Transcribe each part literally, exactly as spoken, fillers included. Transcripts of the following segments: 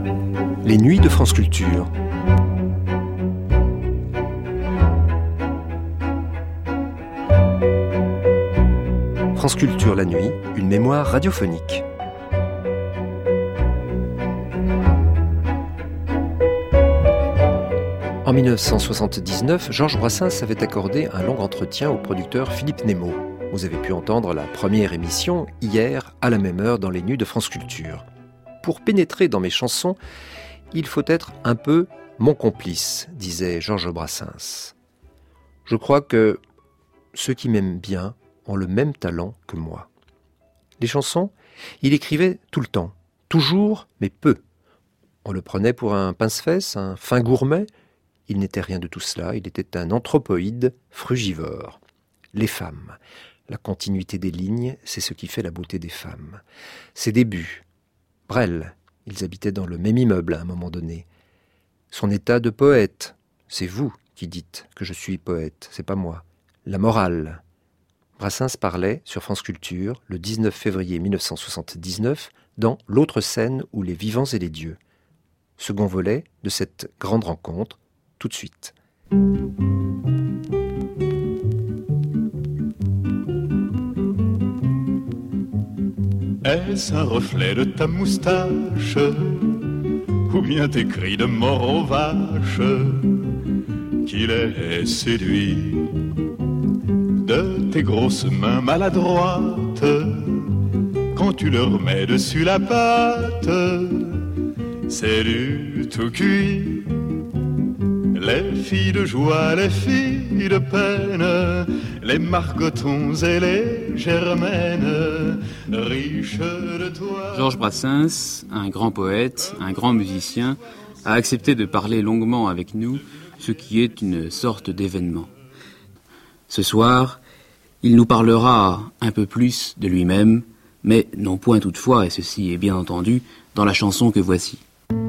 Les nuits de France Culture. France Culture la nuit, une mémoire radiophonique. En dix-neuf cent soixante-dix-neuf, Georges Brassens avait accordé un long entretien au producteur Philippe Nemo. Vous avez pu entendre la première émission hier, à la même heure, dans les nuits de France Culture. Pour pénétrer dans mes chansons, il faut être un peu mon complice, disait Georges Brassens. Je crois que ceux qui m'aiment bien ont le même talent que moi. Les chansons, il écrivait tout le temps, toujours, mais peu. On le prenait pour un pince-fesses, un fin gourmet. Il n'était rien de tout cela, il était un anthropoïde frugivore. Les femmes, la continuité des lignes, c'est ce qui fait la beauté des femmes. Ses débuts, Brel, ils habitaient dans le même immeuble à un moment donné. Son état de poète, c'est vous qui dites que je suis poète, c'est pas moi. La morale. Brassens parlait sur France Culture le dix-neuf février mille neuf cent soixante-dix-neuf dans L'autre scène où les vivants et les dieux. Second volet de cette grande rencontre, tout de suite. Est-ce un reflet de ta moustache ou bien tes cris de mort aux vaches qui les séduit de tes grosses mains maladroites quand tu leur mets dessus la pâte? C'est du tout cuit. Les filles de joie, les filles de peine, les margotons et les germaines, riches de toi. Georges Brassens, un grand poète, un grand musicien, a accepté de parler longuement avec nous, ce qui est une sorte d'événement. Ce soir, il nous parlera un peu plus de lui-même, mais non point toutefois, et ceci est bien entendu, dans la chanson que voici.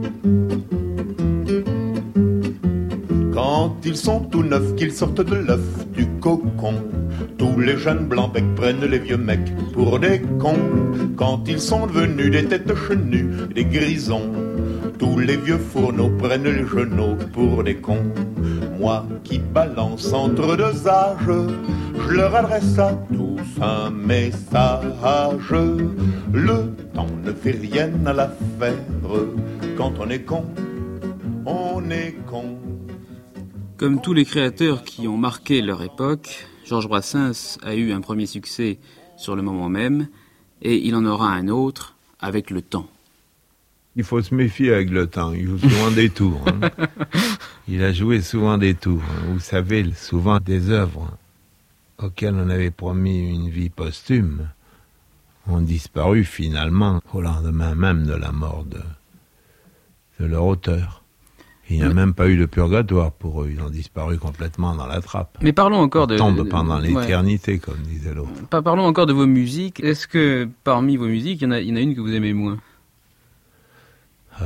Quand ils sont tout neufs, qu'ils sortent de l'œuf du cocon, tous les jeunes blancs becs prennent les vieux mecs pour des cons. Quand ils sont devenus des têtes chenues, des grisons, tous les vieux fourneaux prennent les genoux pour des cons. Moi qui balance entre deux âges, je leur adresse à tous un message. Le temps ne fait rien à l'affaire, quand on est con, on est con. Comme tous les créateurs qui ont marqué leur époque, Georges Brassens a eu un premier succès sur le moment même, et il en aura un autre avec le temps. Il faut se méfier avec le temps, il joue souvent des tours. Hein. Il a joué souvent des tours. Hein. Vous savez, souvent des œuvres auxquelles on avait promis une vie posthume ont disparu finalement au lendemain même de la mort de, de leur auteur. Il n'y a même pas eu de purgatoire pour eux, ils ont disparu complètement dans la trappe. Mais parlons encore de... Ils tombent pendant l'éternité, ouais. Comme disait l'autre. Parlons encore de vos musiques. Est-ce que parmi vos musiques, il y en a, il y en a une que vous aimez moins? euh...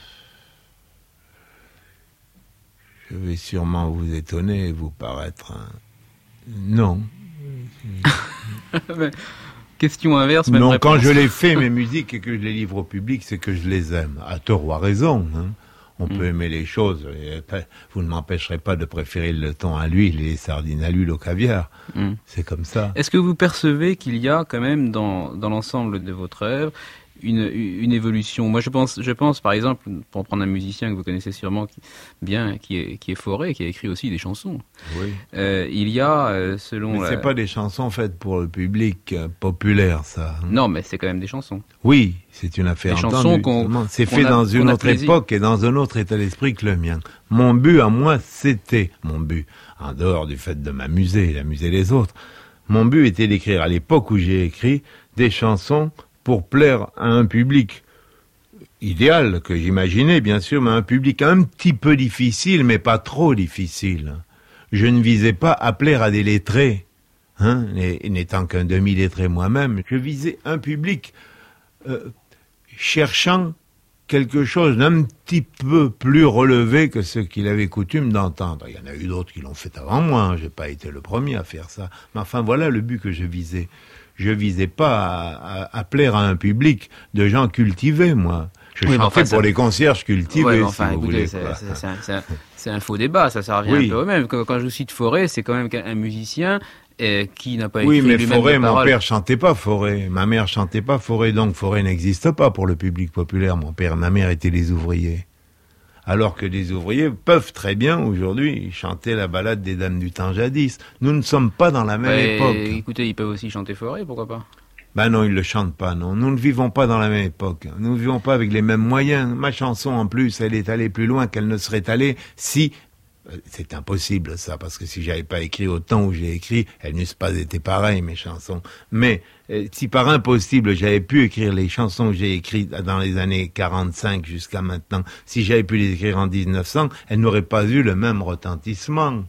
Je vais sûrement vous étonner et vous paraître un... Non. Question inverse, même non, réponse. Quand je les fais, mes musiques, et que je les livre au public, c'est que je les aime. À tort ou à raison, hein. On mmh. peut aimer les choses, et vous ne m'empêcherez pas de préférer le thon à l'huile et les sardines à l'huile au caviar. Mmh. C'est comme ça. Est-ce que vous percevez qu'il y a quand même dans, dans l'ensemble de votre œuvre une, une évolution? Moi, je pense, je pense, par exemple, pour prendre un musicien que vous connaissez sûrement qui, bien, qui est, qui est Fauré, qui a écrit aussi des chansons. Oui. Euh, il y a, euh, selon... Mais c'est la... pas des chansons faites pour le public euh, populaire, ça. Non, mais c'est quand même des chansons. Oui, c'est une affaire des entendue. Chansons qu'on, c'est qu'on fait a, dans une autre plaisir. époque et dans un autre état d'esprit que le mien. Mon but à moi, c'était, mon but, en dehors du fait de m'amuser, d'amuser les autres, mon but était d'écrire à l'époque où j'ai écrit des chansons pour plaire à un public idéal, que j'imaginais bien sûr, mais un public un petit peu difficile, mais pas trop difficile. Je ne visais pas à plaire à des lettrés, hein, n'étant qu'un demi-lettré moi-même. Je visais un public euh, cherchant quelque chose d'un petit peu plus relevé que ce qu'il avait coutume d'entendre. Il y en a eu d'autres qui l'ont fait avant moi, hein, j'ai pas été le premier à faire ça. Mais enfin, voilà le but que je visais. Je visais pas à, à, à plaire à un public de gens cultivés, moi. Je oui, chantais enfin, pour ça... les concierges cultivés, ouais, si enfin, vous écoutez, voulez. c'est, Quoi. c'est, c'est, un, c'est, un, c'est un faux débat, ça, ça revient oui. un peu au même. Quand, quand je cite Fauré, c'est quand même un musicien euh, qui n'a pas oui, écrit mais lui-même Fauré, de mon paroles. père chantait pas Fauré, ma mère chantait pas Fauré, donc Fauré n'existe pas pour le public populaire. Mon père, ma mère étaient les ouvriers. Alors que les ouvriers peuvent très bien, aujourd'hui, chanter la ballade des dames du temps jadis. Nous ne sommes pas dans la même Ouais, époque. Écoutez, ils peuvent aussi chanter Fauré, pourquoi pas? Ben non, ils le chantent pas, non. Nous ne vivons pas dans la même époque. Nous ne vivons pas avec les mêmes moyens. Ma chanson, en plus, elle est allée plus loin qu'elle ne serait allée si... C'est impossible, ça, parce que si j'avais pas écrit au temps où j'ai écrit, elles n'eussent pas été pareilles, mes chansons. Mais euh, si par impossible, j'avais pu écrire les chansons que j'ai écrites dans les années quarante-cinq jusqu'à maintenant, si j'avais pu les écrire en dix-neuf cents, elles n'auraient pas eu le même retentissement.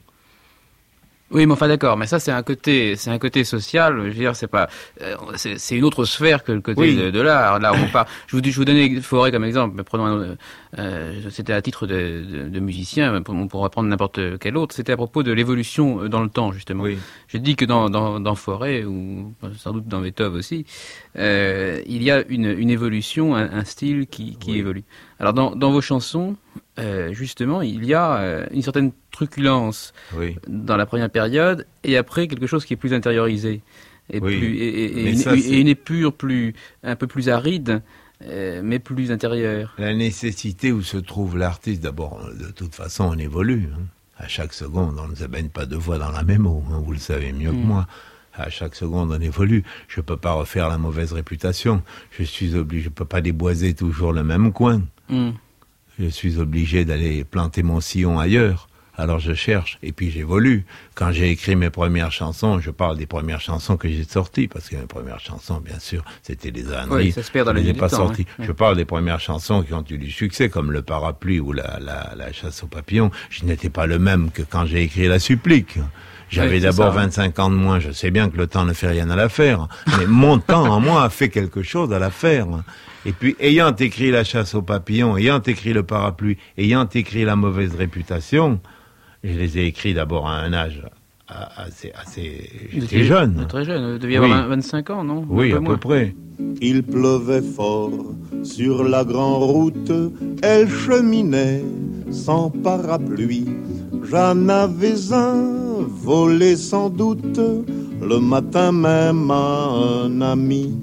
Oui, mais enfin d'accord, mais ça c'est un côté, c'est un côté social. Je veux dire, c'est pas, euh, c'est, c'est une autre sphère que le côté oui. de, de l'art. Là, on parle. Je vous, je vous donnais Fauré comme exemple. Mais prenons, un, euh, c'était à titre de, de, de musicien. On pourrait prendre n'importe quel autre. C'était à propos de l'évolution dans le temps, justement. Oui. Je dis que dans, dans, dans Fauré ou sans doute dans Beethoven aussi, euh, il y a une, une évolution, un, un style qui, qui oui. évolue. Alors dans, dans vos chansons, euh, justement, il y a euh, une certaine truculence oui. dans la première période, et après quelque chose qui est plus intériorisé, et, oui. plus, et, et, et, une, ça, et une épure plus, un peu plus aride, euh, mais plus intérieure. La nécessité où se trouve l'artiste, d'abord, de toute façon, on évolue. Hein. À chaque seconde, on ne se baigne pas deux fois dans la même eau, hein, vous le savez mieux mmh. que moi. À chaque seconde, on évolue. Je ne peux pas refaire la mauvaise réputation. Je suis obligé, je ne peux pas déboiser toujours le même coin. Mmh. Je suis obligé d'aller planter mon sillon ailleurs. Alors je cherche, et puis j'évolue. Quand j'ai écrit mes premières chansons, je parle des premières chansons que j'ai sorties, parce que mes premières chansons, bien sûr, c'était les âneries. Oui, ça se perd dans je les les ai pas temps, sorties. Hein. Je parle des premières chansons qui ont eu du succès, comme Le Parapluie ou la, la, la Chasse aux papillons. Je n'étais pas le même que quand j'ai écrit La Supplique. J'avais oui, d'abord ça. vingt-cinq ans de moins, je sais bien que le temps ne fait rien à l'affaire, mais mon temps en moi a fait quelque chose à l'affaire. Et puis, ayant écrit La Chasse aux papillons, ayant écrit Le Parapluie, ayant écrit La Mauvaise réputation, je les ai écrits d'abord à un âge assez... assez j'étais jeune. Très jeune, vous deviez oui. avoir vingt-cinq ans, non? Oui, à peu près. Il pleuvait fort sur la grande route, elle cheminait sans parapluie. J'en avais un, volé sans doute, le matin même à un ami.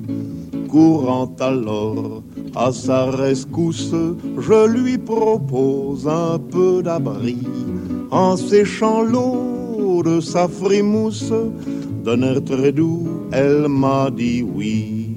Courant alors à sa rescousse, je lui propose un peu d'abri. En séchant l'eau de sa frimousse, d'un air très doux, elle m'a dit oui.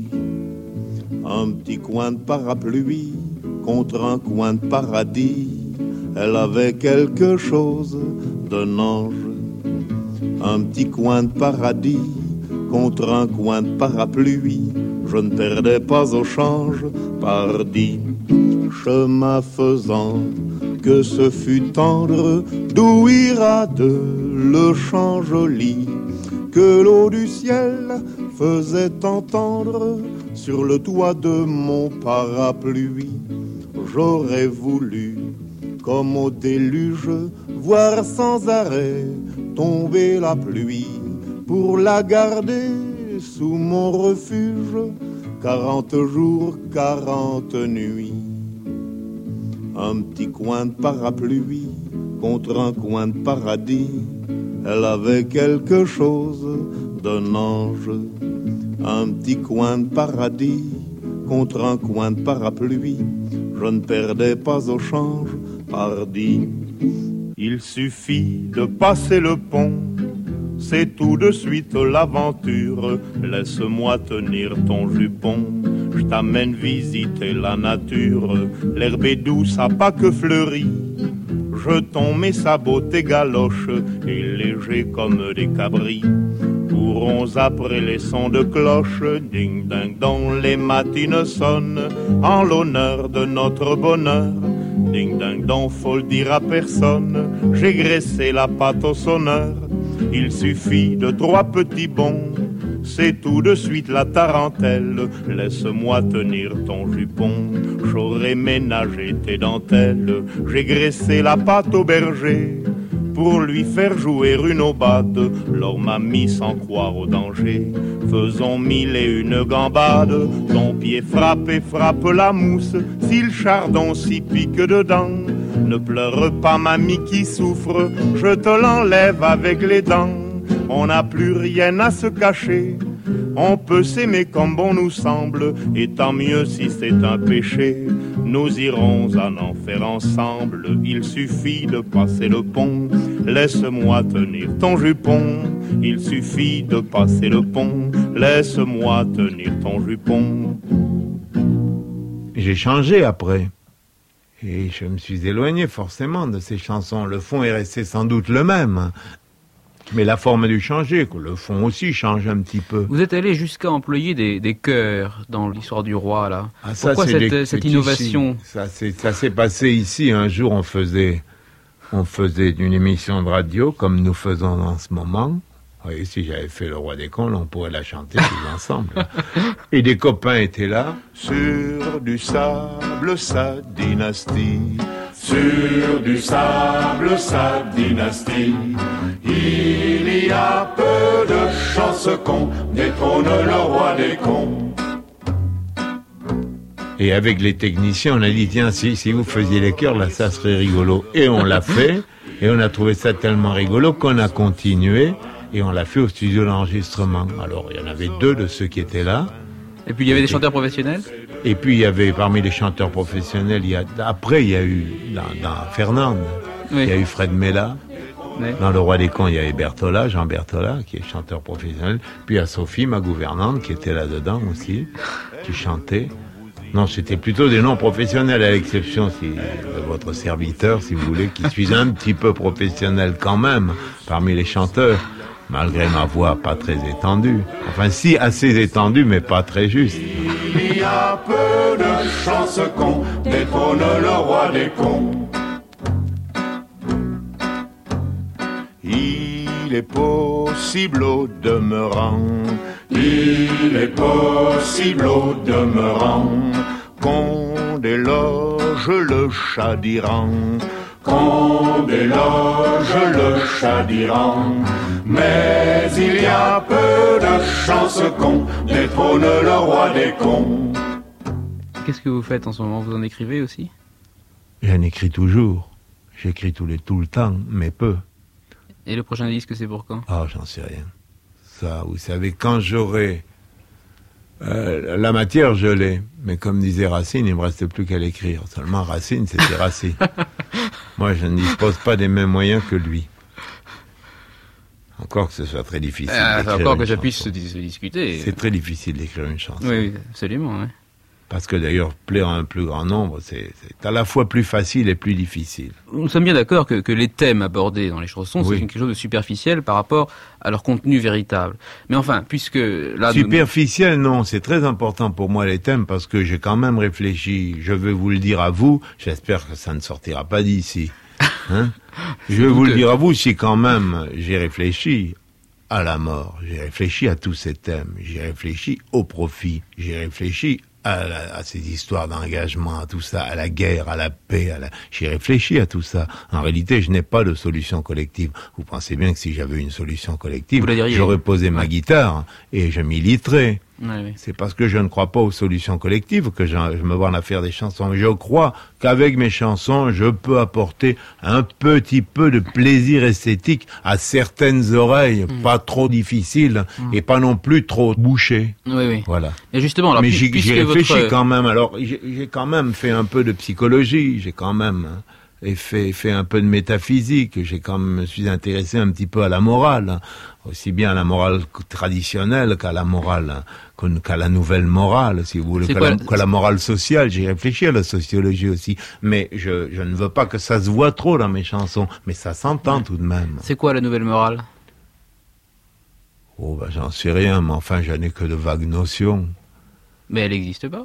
Un petit coin de parapluie contre un coin de paradis, elle avait quelque chose d'un ange. Un petit coin de paradis contre un coin de parapluie, je ne perdais pas au change, pardi. Chemin faisant, que ce fut tendre, d'où ira de le champ joli, que l'eau du ciel faisait entendre sur le toit de mon parapluie. J'aurais voulu, comme au déluge, voir sans arrêt tomber la pluie, pour la garder sous mon refuge, quarante jours, quarante nuits. Un petit coin de parapluie contre un coin de paradis, elle avait quelque chose d'un ange. Un petit coin de paradis contre un coin de parapluie, je ne perdais pas au change, pardi. Il suffit de passer le pont, c'est tout de suite l'aventure. Laisse-moi tenir ton jupon, je t'amène visiter la nature. L'herbe est douce à pas que fleurie, jetons mes sabots, tes galoches, et légers comme des cabris. Courons après les sons de cloche, ding-ding dong, les matines sonnent, en l'honneur de notre bonheur. Ding-ding dong, faut le dire à personne, j'ai graissé la pâte au sonneur. Il suffit de trois petits bonds, c'est tout de suite la tarentelle. Laisse-moi tenir ton jupon, j'aurai ménagé tes dentelles. J'ai graissé la pâte au berger pour lui faire jouer une aubade. L'or m'a mis sans croire au danger, faisons mille et une gambades. Ton pied frappe et frappe la mousse, si le chardon s'y pique dedans, ne pleure pas mamie qui souffre, je te l'enlève avec les dents. On n'a plus rien à se cacher, on peut s'aimer comme bon nous semble, et tant mieux si c'est un péché. Nous irons en enfer ensemble, il suffit de passer le pont. Laisse-moi tenir ton jupon, il suffit de passer le pont. Laisse-moi tenir ton jupon. J'ai changé après. Et je me suis éloigné forcément de ces chansons. Le fond est resté sans doute le même. Mais la forme a dû changer. Le fond aussi change un petit peu. Vous êtes allé jusqu'à employer des, des chœurs dans l'histoire du roi, là. Ah, ça, Pourquoi c'est cette, des, cette c'est innovation? ici. Ça, c'est, ça s'est passé ici. Un jour, on faisait, on faisait une émission de radio, comme nous faisons en ce moment. Oui, si j'avais fait Le Roi des Contes, on pourrait la chanter tous ensemble. Et des copains étaient là. Sur du sable, sa dynastie. Sur du sable, sa dynastie. Il y a peu de chances qu'on détrône le roi des cons. Et avec les techniciens, on a dit, tiens, si, si vous faisiez les chœurs, là, ça serait rigolo. Et on l'a fait, et on a trouvé ça tellement rigolo qu'on a continué. Et on l'a fait au studio d'enregistrement. Alors, il y en avait deux de ceux qui étaient là. Et puis, il y avait des chanteurs professionnels? Et puis, il y avait, parmi les chanteurs professionnels, il y a, après, il y a eu, dans, dans Fernande, oui. Il y a eu Fred Mella. Oui. Dans Le Roi des Contes, il y avait Berthola, Jean Berthola, qui est chanteur professionnel. Puis, il y a Sophie, ma gouvernante, qui était là-dedans aussi, qui chantait. Non, c'était plutôt des noms professionnels, à l'exception si, de votre serviteur, si vous voulez, qui suis un petit peu professionnel quand même, parmi les chanteurs. Malgré ma voix pas très étendue. Enfin, si, assez étendue, mais pas très juste. Il y a peu de chances qu'on détrône le roi des cons. Il est possible au demeurant, il est possible au demeurant, qu'on déloge le chat d'Iran, qu'on déloge le chat d'Iran. Mais il y a peu de chances qu'on détrône le roi des cons. Qu'est-ce que vous faites en ce moment? Vous en écrivez aussi? J'en écris toujours. J'écris tout, les, tout le temps, mais peu. Et le prochain disque, c'est pour quand? Ah, oh, j'en sais rien. Ça, vous savez, quand j'aurai... Euh, la matière, je l'ai. Mais comme disait Racine, il ne me reste plus qu'à l'écrire. Seulement, Racine, c'était Racine. Moi, je ne dispose pas des mêmes moyens que lui. Encore que ce soit très difficile euh, d'écrire Encore que ça puisse se, se discuter. C'est très difficile d'écrire une chanson. Oui, absolument. Oui. Parce que d'ailleurs, plaire à un plus grand nombre, c'est, c'est à la fois plus facile et plus difficile. Nous sommes bien d'accord que, que les thèmes abordés dans les chansons, oui. c'est quelque chose de superficiel par rapport à leur contenu véritable. Mais enfin, puisque là... Superficiel, nous... non, c'est très important pour moi les thèmes, parce que j'ai quand même réfléchi, je vais vous le dire à vous, j'espère que ça ne sortira pas d'ici. Hein? Je vais vous le dire à vous, si quand même j'ai réfléchi à la mort, j'ai réfléchi à tous ces thèmes, j'ai réfléchi au profit, j'ai réfléchi à, la, à ces histoires d'engagement, à tout ça, à la guerre, à la paix, à la... j'ai réfléchi à tout ça. En réalité, je n'ai pas de solution collective. Vous pensez bien que si j'avais une solution collective, j'aurais posé ma guitare et je militerais. Oui, oui. C'est parce que je ne crois pas aux solutions collectives que je, je me vois en faire des chansons. Je crois qu'avec mes chansons, je peux apporter un petit peu de plaisir esthétique à certaines oreilles, mmh. pas trop difficiles mmh. et pas non plus trop bouchées. Oui, oui. Voilà. Et justement, alors, mais j'y, j'y réfléchis votre... quand même. Alors, j'ai, j'ai quand même fait un peu de psychologie. J'ai quand même hein, et fait, fait un peu de métaphysique. J'ai quand même me suis intéressé un petit peu à la morale. Aussi bien à la morale traditionnelle qu'à la morale, qu'à la nouvelle morale, si vous voulez, qu'à la, qu'à la morale sociale. J'ai réfléchi à la sociologie aussi, mais je, je ne veux pas que ça se voit trop dans mes chansons, mais ça s'entend ouais. tout de même. C'est quoi la nouvelle morale? Oh, ben j'en sais rien, mais enfin, j'en ai que de vagues notions. Mais elle n'existe pas?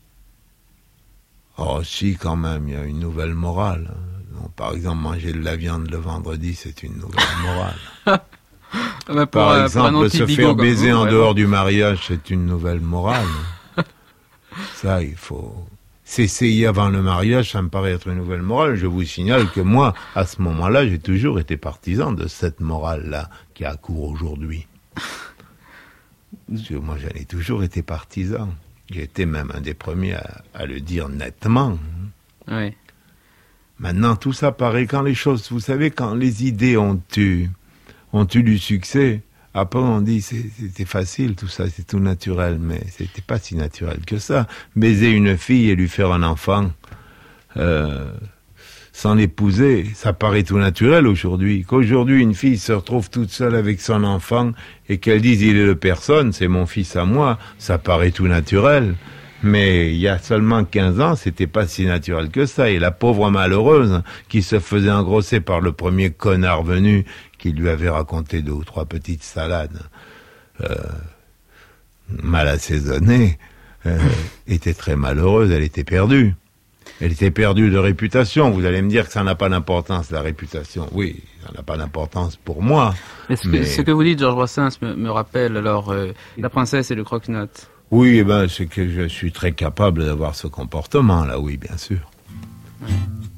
Oh, si, quand même, il y a une nouvelle morale. Donc, par exemple, manger de la viande le vendredi, c'est une nouvelle morale. Bah pour, Par euh, exemple, se faire baiser vous, en ouais, dehors bon. du mariage, c'est une nouvelle morale. Ça, il faut s'essayer avant le mariage, ça me paraît être une nouvelle morale. Je vous signale que moi, à ce moment-là, j'ai toujours été partisan de cette morale-là qui a cours aujourd'hui. Parce que moi, j'en ai toujours été partisan. J'ai été même un des premiers à, à le dire nettement. Oui. Maintenant, tout ça paraît quand les choses, vous savez, quand les idées ont eu, ont eu du succès, après on dit c'est, c'était facile, tout ça, c'est tout naturel, mais c'était pas si naturel que ça. Baiser une fille et lui faire un enfant, euh, sans l'épouser, ça paraît tout naturel aujourd'hui. Qu'aujourd'hui une fille se retrouve toute seule avec son enfant et qu'elle dise il est de personne, c'est mon fils à moi, ça paraît tout naturel. Mais il y a seulement quinze ans, c'était pas si naturel que ça. Et la pauvre malheureuse, qui se faisait engrosser par le premier connard venu, qui lui avait raconté deux ou trois petites salades euh, mal assaisonnées, euh, était très malheureuse, elle était perdue. Elle était perdue de réputation. Vous allez me dire que ça n'a pas d'importance, la réputation. Oui, ça n'a pas d'importance pour moi. Mais ce, mais... Que, ce que vous dites, Georges Brassens, me, me rappelle alors euh, La princesse et le croque-note. Oui, eh ben, c'est que je suis très capable d'avoir ce comportement-là, oui, bien sûr. Ouais.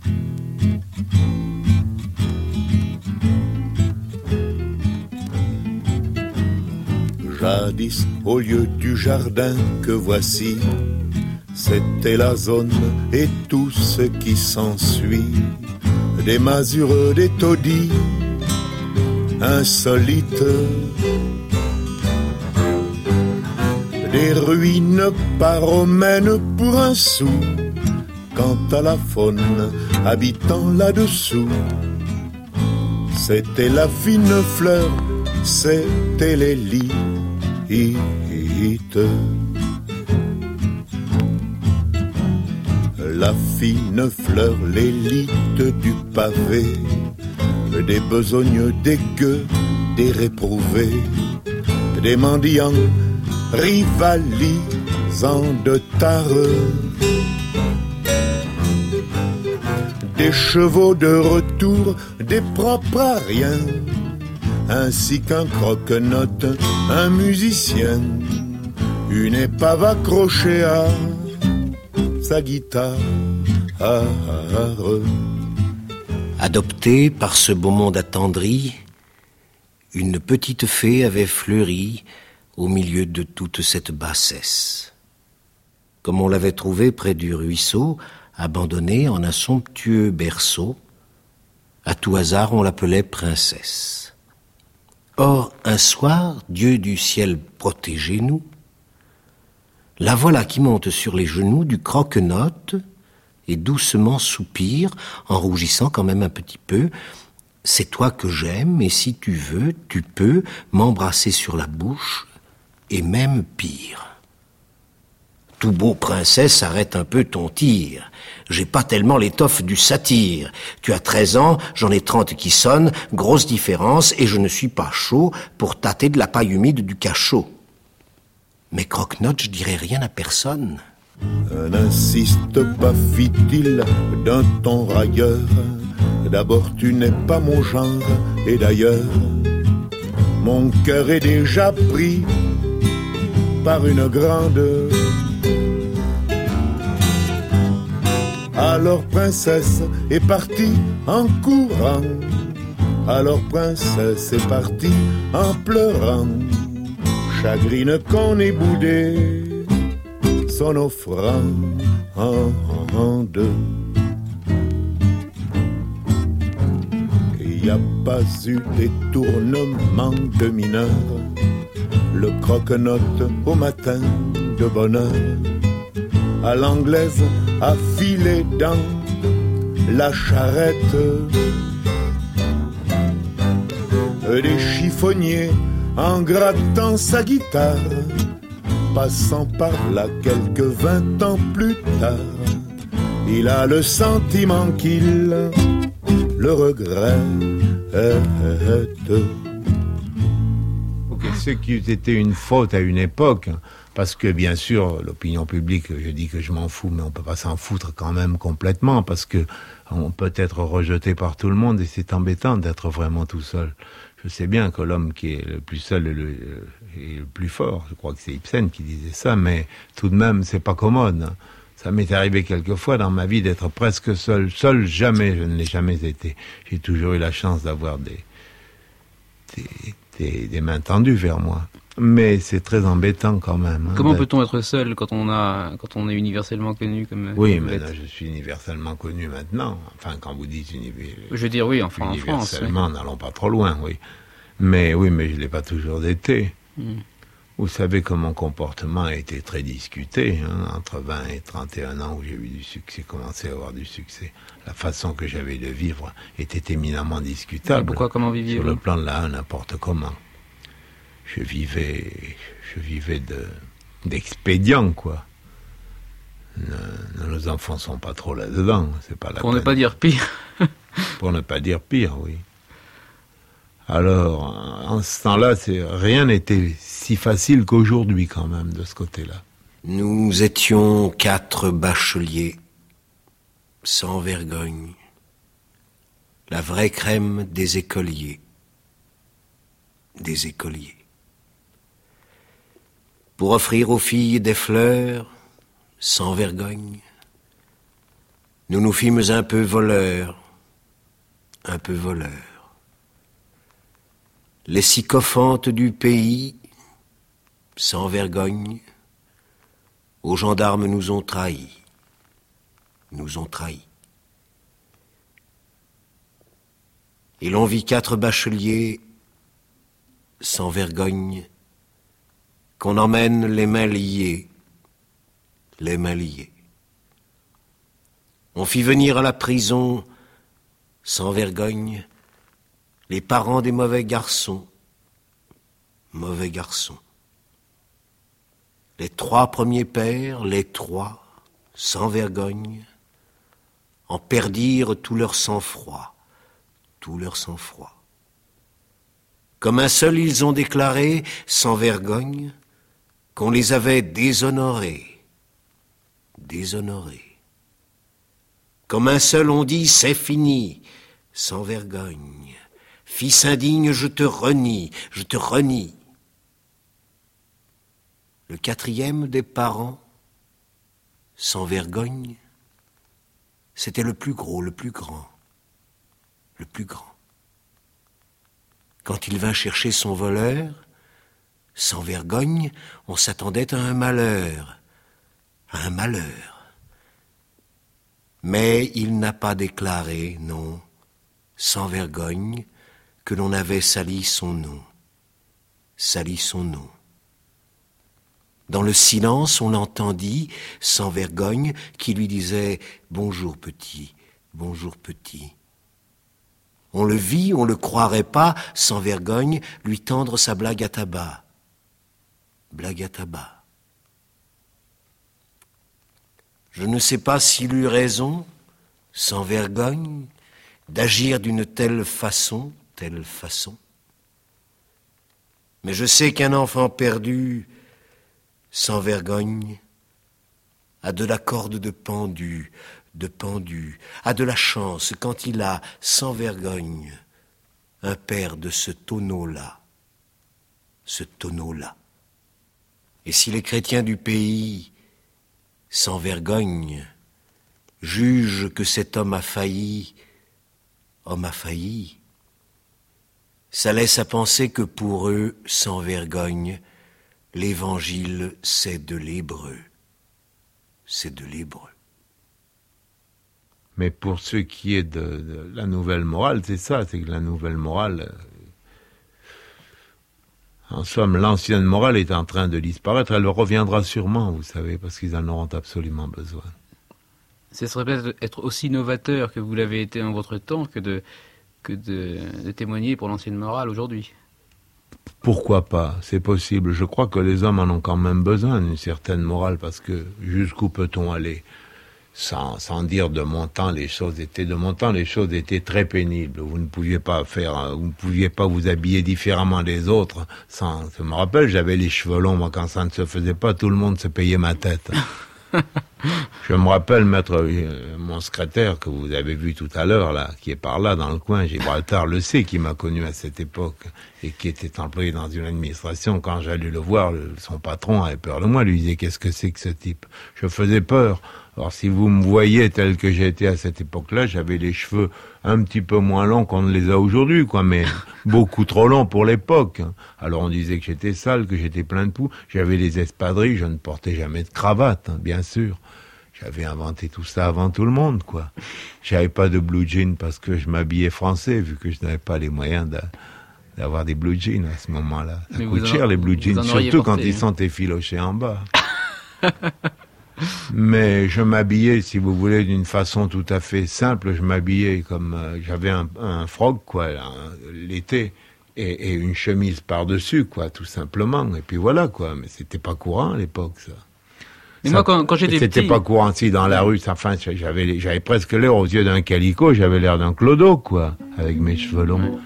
Jadis, au lieu du jardin que voici, c'était la zone et tout ce qui s'ensuit. Des masures, des taudis, insolites, des ruines pas romaines pour un sou. Quant à la faune habitant là-dessous, c'était la fine fleur, c'était l'élite. La fine fleur, l'élite du pavé, des besognes, des gueux, des réprouvés, des mendiants rivalisant de tareux, des chevaux de retour, des propres à rien, ainsi qu'un croque-note, un musicien, une épave accrochée à sa guitare. Adoptée par ce beau monde attendri, une petite fée avait fleuri au milieu de toute cette bassesse. Comme on l'avait trouvée près du ruisseau, abandonnée en un somptueux berceau, à tout hasard on l'appelait princesse. Or, un soir, Dieu du ciel, protégez-nous, la voilà qui monte sur les genoux du croque-note et doucement soupire, en rougissant quand même un petit peu. C'est toi que j'aime, et si tu veux, tu peux m'embrasser sur la bouche, et même pire. Tout beau princesse, arrête un peu ton tir. J'ai pas tellement l'étoffe du satyre. Tu as treize ans, j'en ai trente qui sonnent, grosse différence, et je ne suis pas chaud pour tâter de la paille humide du cachot. Mais croque-note, je dirai rien à personne. N'insiste pas, fit-il d'un ton railleur. D'abord, tu n'es pas mon genre, et d'ailleurs, mon cœur est déjà pris par une grande. Alors princesse est partie en courant. Alors princesse est partie en pleurant. Chagrine qu'on ait boudé son offrande. Il n'y a pas eu détournement de mineur. Le croque-note au matin de bonne heure, à l'anglaise a filé dans la charrette. Des chiffonniers en grattant sa guitare, passant par là quelques vingt ans plus tard, il a le sentiment qu'il le regrette. Ce qui eût été une faute à une époque, parce que bien sûr l'opinion publique, je dis que je m'en fous, mais on peut pas s'en foutre quand même complètement, parce que on peut être rejeté par tout le monde et c'est embêtant d'être vraiment tout seul. Je sais bien que l'homme qui est le plus seul est le, est le plus fort. Je crois que c'est Ibsen qui disait ça, mais tout de même, c'est pas commode. Ça m'est arrivé quelquefois dans ma vie d'être presque seul. Seul, jamais, je ne l'ai jamais été. J'ai toujours eu la chance d'avoir des, des, des, des mains tendues vers moi. Mais c'est très embêtant quand même. Hein, Comment d'être... peut-on être seul quand on a, quand on est universellement connu comme Oui, comme mais vous là, êtes? je suis universellement connu maintenant. Enfin, quand vous dites univer... Je veux dire, oui, enfin, en France. universellement, Oui. n'allons pas trop loin, oui. Mais oui, mais je ne l'ai pas toujours été. Mm. Vous savez que mon comportement a été très discuté, hein, entre vingt et trente et un ans où j'ai eu du succès, commencé à avoir du succès. La façon que j'avais de vivre était éminemment discutable. Et pourquoi, comment viviez-vous? Sur le plan de la n'importe comment. Je vivais, je vivais de, d'expédients, quoi. Ne, nos enfants sont pas trop là-dedans, c'est pas la Pour peine. ne pas dire pire. Pour ne pas dire pire, oui. Alors, en ce temps-là, c'est, rien n'était si facile qu'aujourd'hui, quand même, de ce côté-là. Nous étions quatre bacheliers, sans vergogne, la vraie crème des écoliers, des écoliers. Pour offrir aux filles des fleurs, sans vergogne, nous nous fîmes un peu voleurs, un peu voleurs. Les sycophantes du pays, sans vergogne, aux gendarmes nous ont trahis, nous ont trahis. Et l'on vit quatre bacheliers, sans vergogne, qu'on emmène les mains liées, les mains liées. On fit venir à la prison, sans vergogne, les parents des mauvais garçons, mauvais garçons. Les trois premiers pères, les trois, sans vergogne, en perdirent tout leur sang-froid, tout leur sang-froid. Comme un seul, ils ont déclaré, sans vergogne, qu'on les avait déshonorés, déshonorés. Comme un seul, on dit, c'est fini, sans vergogne. Fils indigne, je te renie, je te renie. Le quatrième des parents, sans vergogne, c'était le plus gros, le plus grand, le plus grand. Quand il vint chercher son voleur, sans vergogne, on s'attendait à un malheur, à un malheur. Mais il n'a pas déclaré, non, sans vergogne, que l'on avait sali son nom, sali son nom. Dans le silence, on l'entendit, sans vergogne, qui lui disait « Bonjour petit, bonjour petit ». On le vit, on le croirait pas, sans vergogne, lui tendre sa blague à tabac. Blague à tabac. Je ne sais pas s'il eut raison, sans vergogne, d'agir d'une telle façon, telle façon. Mais je sais qu'un enfant perdu, sans vergogne, a de la corde de pendu, de pendu, a de la chance quand il a, sans vergogne, un père de ce tonneau-là, ce tonneau-là. Et si les chrétiens du pays, sans vergogne, jugent que cet homme a failli, homme a failli, ça laisse à penser que pour eux, sans vergogne, l'évangile, c'est de l'hébreu. C'est de l'hébreu. Mais pour ce qui est de, de la nouvelle morale, c'est ça, c'est que la nouvelle morale, euh, en somme, l'ancienne morale est en train de disparaître. Elle reviendra sûrement, vous savez, parce qu'ils en auront absolument besoin. Ce serait peut-être être aussi novateur que vous l'avez été en votre temps que de, que de, de témoigner pour l'ancienne morale aujourd'hui. Pourquoi pas? C'est possible. Je crois que les hommes en ont quand même besoin d'une certaine morale, parce que jusqu'où peut-on aller? Sans, sans dire de mon temps, les choses étaient de mon temps, les choses étaient très pénibles. Vous ne pouviez pas faire, vous ne pouviez pas vous habiller différemment des autres. Sans, je me rappelle, j'avais les cheveux longs, moi, quand ça ne se faisait pas, tout le monde se payait ma tête. Je me rappelle, maître, euh, mon secrétaire que vous avez vu tout à l'heure, là, qui est par là, dans le coin, Gibraltar le sait, qui m'a connu à cette époque, et qui était employé dans une administration. Quand j'allais le voir, le, son patron avait peur de moi, lui disait, qu'est-ce que c'est que ce type? Je faisais peur Alors si vous me voyez tel que j'étais à cette époque-là, j'avais les cheveux un petit peu moins longs qu'on ne les a aujourd'hui, quoi, mais beaucoup trop longs pour l'époque. Alors on disait que j'étais sale, que j'étais plein de poux. J'avais les espadrilles, je ne portais jamais de cravate, hein, bien sûr. J'avais inventé tout ça avant tout le monde, quoi. J'avais pas de blue jeans parce que je m'habillais français, vu que je n'avais pas les moyens de, d'avoir des blue jeans à ce moment-là. Ça Mais coûte en, cher, les blue jeans, surtout porté, quand hein. ils sont effilochés en bas. Mais je m'habillais, si vous voulez, d'une façon tout à fait simple. Je m'habillais comme... Euh, j'avais un, un froc, quoi, un, l'été, et, et une chemise par-dessus, quoi, tout simplement. Et puis voilà, quoi. Mais c'était pas courant à l'époque, ça. Mais ça, moi, quand, quand j'étais c'était petit... pas courant, si, dans la rue, ça, enfin, j'avais, j'avais presque l'air, aux yeux d'un calico, j'avais l'air d'un clodo, quoi, avec mes cheveux longs.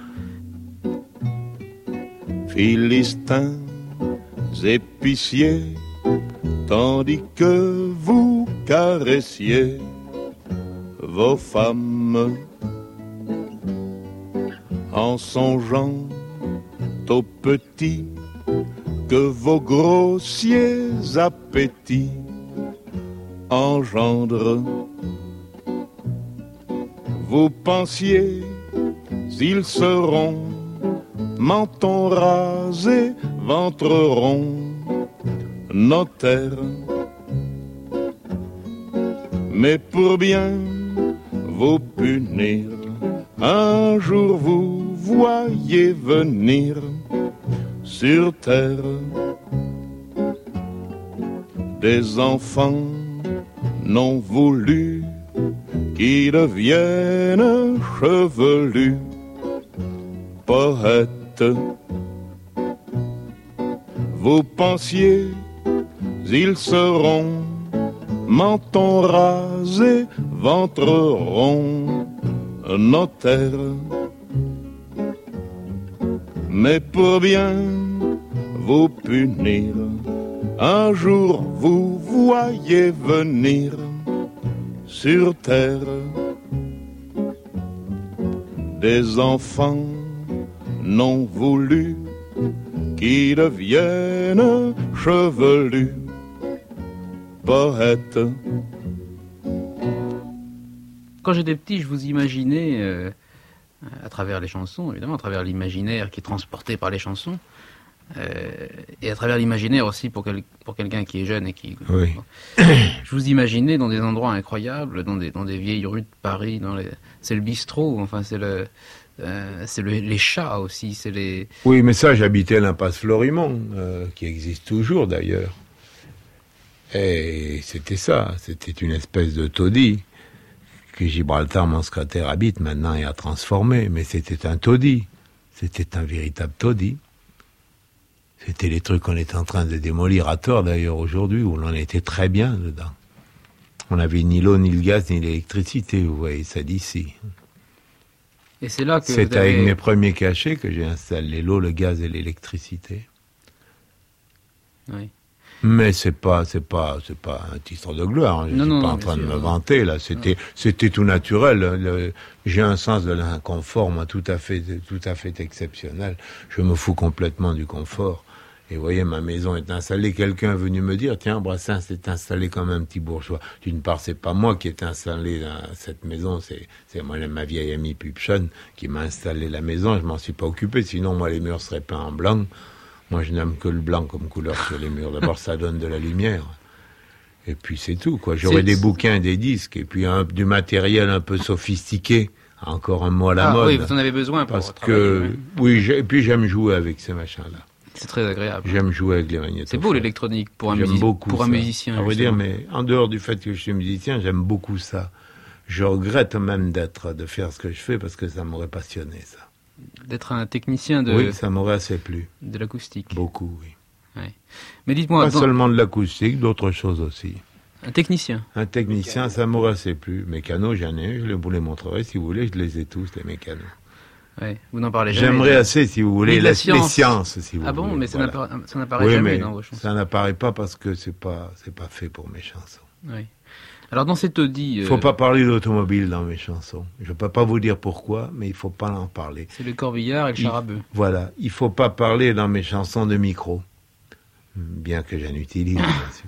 Philistins, épiciers, tandis que vous caressiez vos femmes, en songeant aux petits que vos grossiers appétits engendrent. Vous pensiez, ils seront menton rasé, ventre rond, notaire. Mais pour bien vous punir, un jour vous voyez venir sur terre des enfants non voulus qui deviennent chevelus, poètes. Vous pensiez, ils seront menton rasé, ventre rond, notaire. Mais pour bien vous punir, un jour vous voyez venir sur terre des enfants non voulus qui deviennent chevelus, poètes. Quand j'étais petit, je vous imaginais, euh, à travers les chansons, évidemment, à travers l'imaginaire qui est transporté par les chansons, euh, et à travers l'imaginaire aussi pour, quel, pour quelqu'un qui est jeune et qui... Oui. Bon, je vous imaginais dans des endroits incroyables, dans des, dans des vieilles rues de Paris, dans les, c'est le bistrot, enfin c'est le... Euh, c'est le, les chats aussi, c'est les... Oui, mais ça, j'habitais l'impasse Florimond, euh, qui existe toujours d'ailleurs. Et c'était ça, c'était une espèce de taudis que Gibraltar, mon secrétaire, habite maintenant et a transformé. Mais c'était un taudis, c'était un véritable taudis. C'était les trucs qu'on est en train de démolir à tort d'ailleurs aujourd'hui, où l'on était très bien dedans. On n'avait ni l'eau, ni le gaz, ni l'électricité, vous voyez ça d'ici. Et c'est là que c'est vous avez... avec mes premiers cachets que j'ai installé l'eau, le gaz et l'électricité. Oui. Mais c'est pas, c'est pas, c'est pas un titre de gloire. Hein. Je non, suis non, pas non, en train de sûr, me non. vanter là. C'était, c'était tout naturel. Le, j'ai un sens de l'inconfort, moi, tout à fait, tout à fait exceptionnel. Je me fous complètement du confort. Et vous voyez, ma maison est installée. Quelqu'un est venu me dire, tiens, Brassens s'est installé comme un petit bourgeois. D'une part, c'est pas moi qui est installé dans cette maison, c'est, c'est moi, ma vieille amie Pupchon qui m'a installé la maison. Je m'en suis pas occupé. Sinon, moi, les murs seraient peints en blanc. Moi, je n'aime que le blanc comme couleur sur les murs. D'abord, ça donne de la lumière. Et puis, c'est tout, quoi. J'aurais c'est... des bouquins, des disques, et puis un, du matériel un peu sophistiqué. Encore un mot à la ah, mode. Oui, vous en avez besoin pour parce travailler. que, oui, j'ai, et puis j'aime jouer avec ces machins-là. C'est très agréable. J'aime jouer avec les magnétophones. C'est beau l'électronique pour un, j'aime musi- beaucoup pour un ça. musicien. À vrai dire, mais en dehors du fait que je suis musicien, j'aime beaucoup ça. Je regrette même d'être, de faire ce que je fais parce que ça m'aurait passionné, ça. D'être un technicien de, oui, ça m'aurait assez plu. de l'acoustique. Beaucoup, oui. Ouais. Mais dites-moi... Pas dans... seulement de l'acoustique, d'autres choses aussi. Un technicien. Un technicien, ça m'aurait assez plu. Mécano, j'en ai, je vous les montrerai si vous voulez, je les ai tous, les mécanos. Ouais, vous n'en parlez jamais. J'aimerais assez, si vous voulez, la la, science. les sciences, si vous ah bon, voulez. mais ça, voilà. n'appara... ça n'apparaît oui, jamais mais dans vos chansons. Ça n'apparaît pas parce que c'est pas, c'est pas fait pour mes chansons. Oui. Alors dans cette Audi... Il ne faut euh... pas parler d'automobile dans mes chansons. Je ne peux pas vous dire pourquoi, mais il ne faut pas en parler. C'est le corbillard et le il... charabeu. Voilà, il ne faut pas parler dans mes chansons de micro. Bien que j'en utilise, bien sûr. Oui.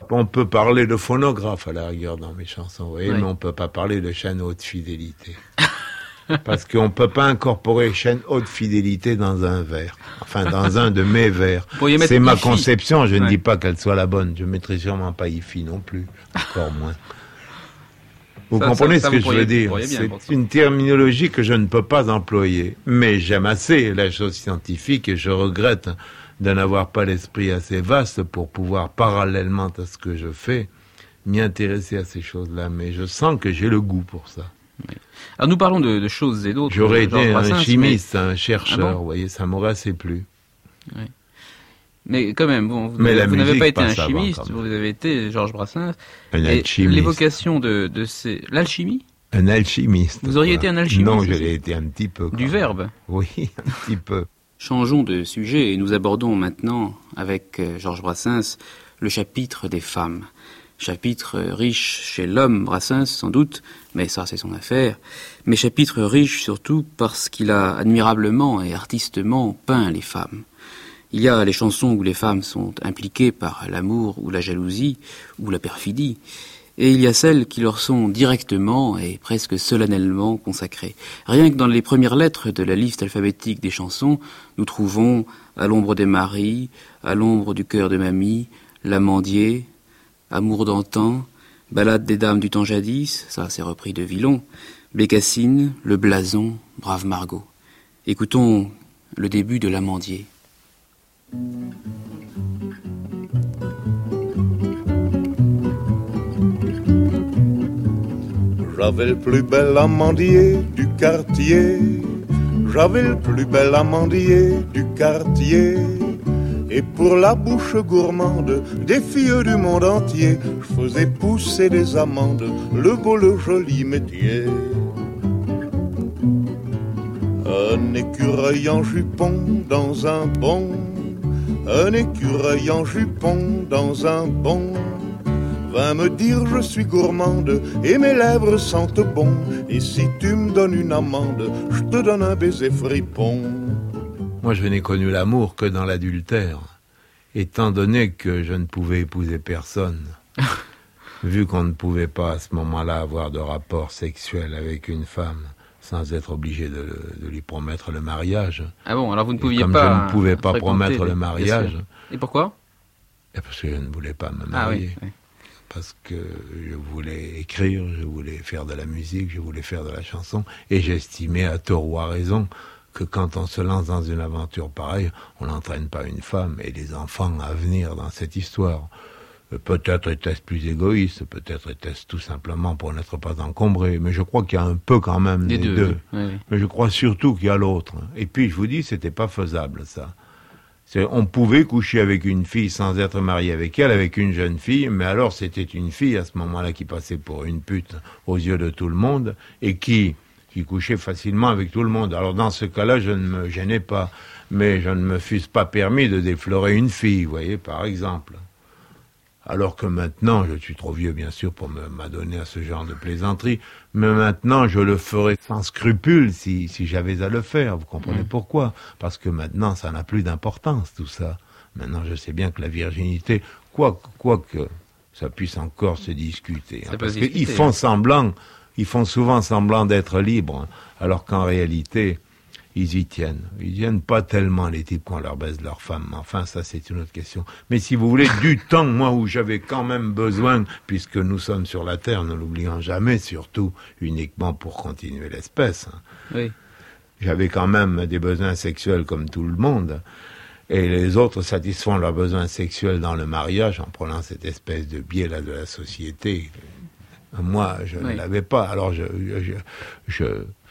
On peut parler de phonographe à la rigueur dans mes chansons, vous voyez, oui. mais on peut pas parler de chaîne haute fidélité. Parce qu'on peut pas incorporer chaîne haute fidélité dans un vers. Enfin, dans un de mes vers. C'est ma conception, je ouais. ne dis pas qu'elle soit la bonne. Je mettrai sûrement pas I F I non plus. Encore moins. Vous ça, comprenez ça, ça ce que je veux dire? C'est une terminologie que je ne peux pas employer. Mais j'aime assez la chose scientifique et je regrette de n'avoir pas l'esprit assez vaste pour pouvoir, parallèlement à ce que je fais, m'y intéresser à ces choses-là. Mais je sens que j'ai le goût pour ça. Oui. Alors nous parlons de, de choses et d'autres. J'aurais été un chimiste, mais... un chercheur, ah bon vous voyez, ça m'aurait assez plu. Oui. Mais quand même, bon, vous, vous n'avez pas été un chimiste, vous avez été Georges Brassens. Un alchimiste. L'évocation de, de ces... L'alchimie ? Un alchimiste. Vous auriez quoi. été un alchimiste? Non, je l'ai été un petit peu. Du verbe? Oui, un petit peu. Changeons de sujet et nous abordons maintenant, avec Georges Brassens, le chapitre des femmes. Chapitre riche chez l'homme, Brassens, sans doute, mais ça c'est son affaire, mais chapitre riche surtout parce qu'il a admirablement et artistement peint les femmes. Il y a les chansons où les femmes sont impliquées par l'amour ou la jalousie ou la perfidie, et il y a celles qui leur sont directement et presque solennellement consacrées. Rien que dans les premières lettres de la liste alphabétique des chansons, nous trouvons « À l'ombre des maris »,« À l'ombre du cœur de mamie »,« L'amandier », Amour d'antan, Ballade des dames du temps jadis, ça c'est repris de Villon, Bécassine, Le blason, Brave Margot. Écoutons le début de L'Amandier. J'avais le plus bel amandier du quartier, j'avais le plus bel amandier du quartier. Et pour la bouche gourmande des filles du monde entier, je faisais pousser des amandes, le beau, le joli métier. Un écureuil en jupon dans un bon, un écureuil en jupon dans un bon, vint me dire je suis gourmande et mes lèvres sentent bon, et si tu me donnes une amande, je te donne un baiser fripon. Moi, je n'ai connu l'amour que dans l'adultère, étant donné que je ne pouvais épouser personne, vu qu'on ne pouvait pas à ce moment-là avoir de rapport sexuel avec une femme sans être obligé de, de lui promettre le mariage. Ah bon, alors vous ne pouviez comme pas... Comme je ne pouvais pas promettre le mariage... Et pourquoi ? Et parce que je ne voulais pas me marier. Ah oui, oui. Parce que je voulais écrire, je voulais faire de la musique, je voulais faire de la chanson, et j'estimais à tort ou à raison que quand on se lance dans une aventure pareille, on n'entraîne pas une femme et des enfants à venir dans cette histoire. Peut-être était-ce plus égoïste, peut-être était-ce tout simplement pour n'être pas encombré, mais je crois qu'il y a un peu quand même des, des deux. deux. Oui, oui. Mais je crois surtout qu'il y a l'autre. Et puis je vous dis, c'était pas faisable ça. C'est, on pouvait coucher avec une fille sans être marié avec elle, avec une jeune fille, mais alors c'était une fille à ce moment-là qui passait pour une pute aux yeux de tout le monde et qui... qui couchait facilement avec tout le monde. Alors dans ce cas-là, je ne me gênais pas, mais je ne me fusse pas permis de déflorer une fille, vous voyez, par exemple. Alors que maintenant, je suis trop vieux, bien sûr, pour me, m'adonner à ce genre de plaisanterie, mais maintenant, je le ferais sans scrupule si, si j'avais à le faire. Vous comprenez mmh. pourquoi ? Parce que maintenant, ça n'a plus d'importance, tout ça. Maintenant, je sais bien que la virginité, quoi, quoi que ça puisse encore se discuter, hein, parce qu'ils font semblant... Ils font souvent semblant d'être libres, alors qu'en réalité, ils y tiennent. Ils y tiennent pas tellement, les types, quand on leur baise leur femme. Enfin, ça, c'est une autre question. Mais si vous voulez, du temps, moi, où j'avais quand même besoin, puisque nous sommes sur la Terre, ne l'oublions jamais, surtout uniquement pour continuer l'espèce. Hein. Oui. J'avais quand même des besoins sexuels comme tout le monde. Et les autres satisfont leurs besoins sexuels dans le mariage, en prenant cette espèce de biais-là de la société. Moi, je oui. ne l'avais pas. Alors, je, je, je,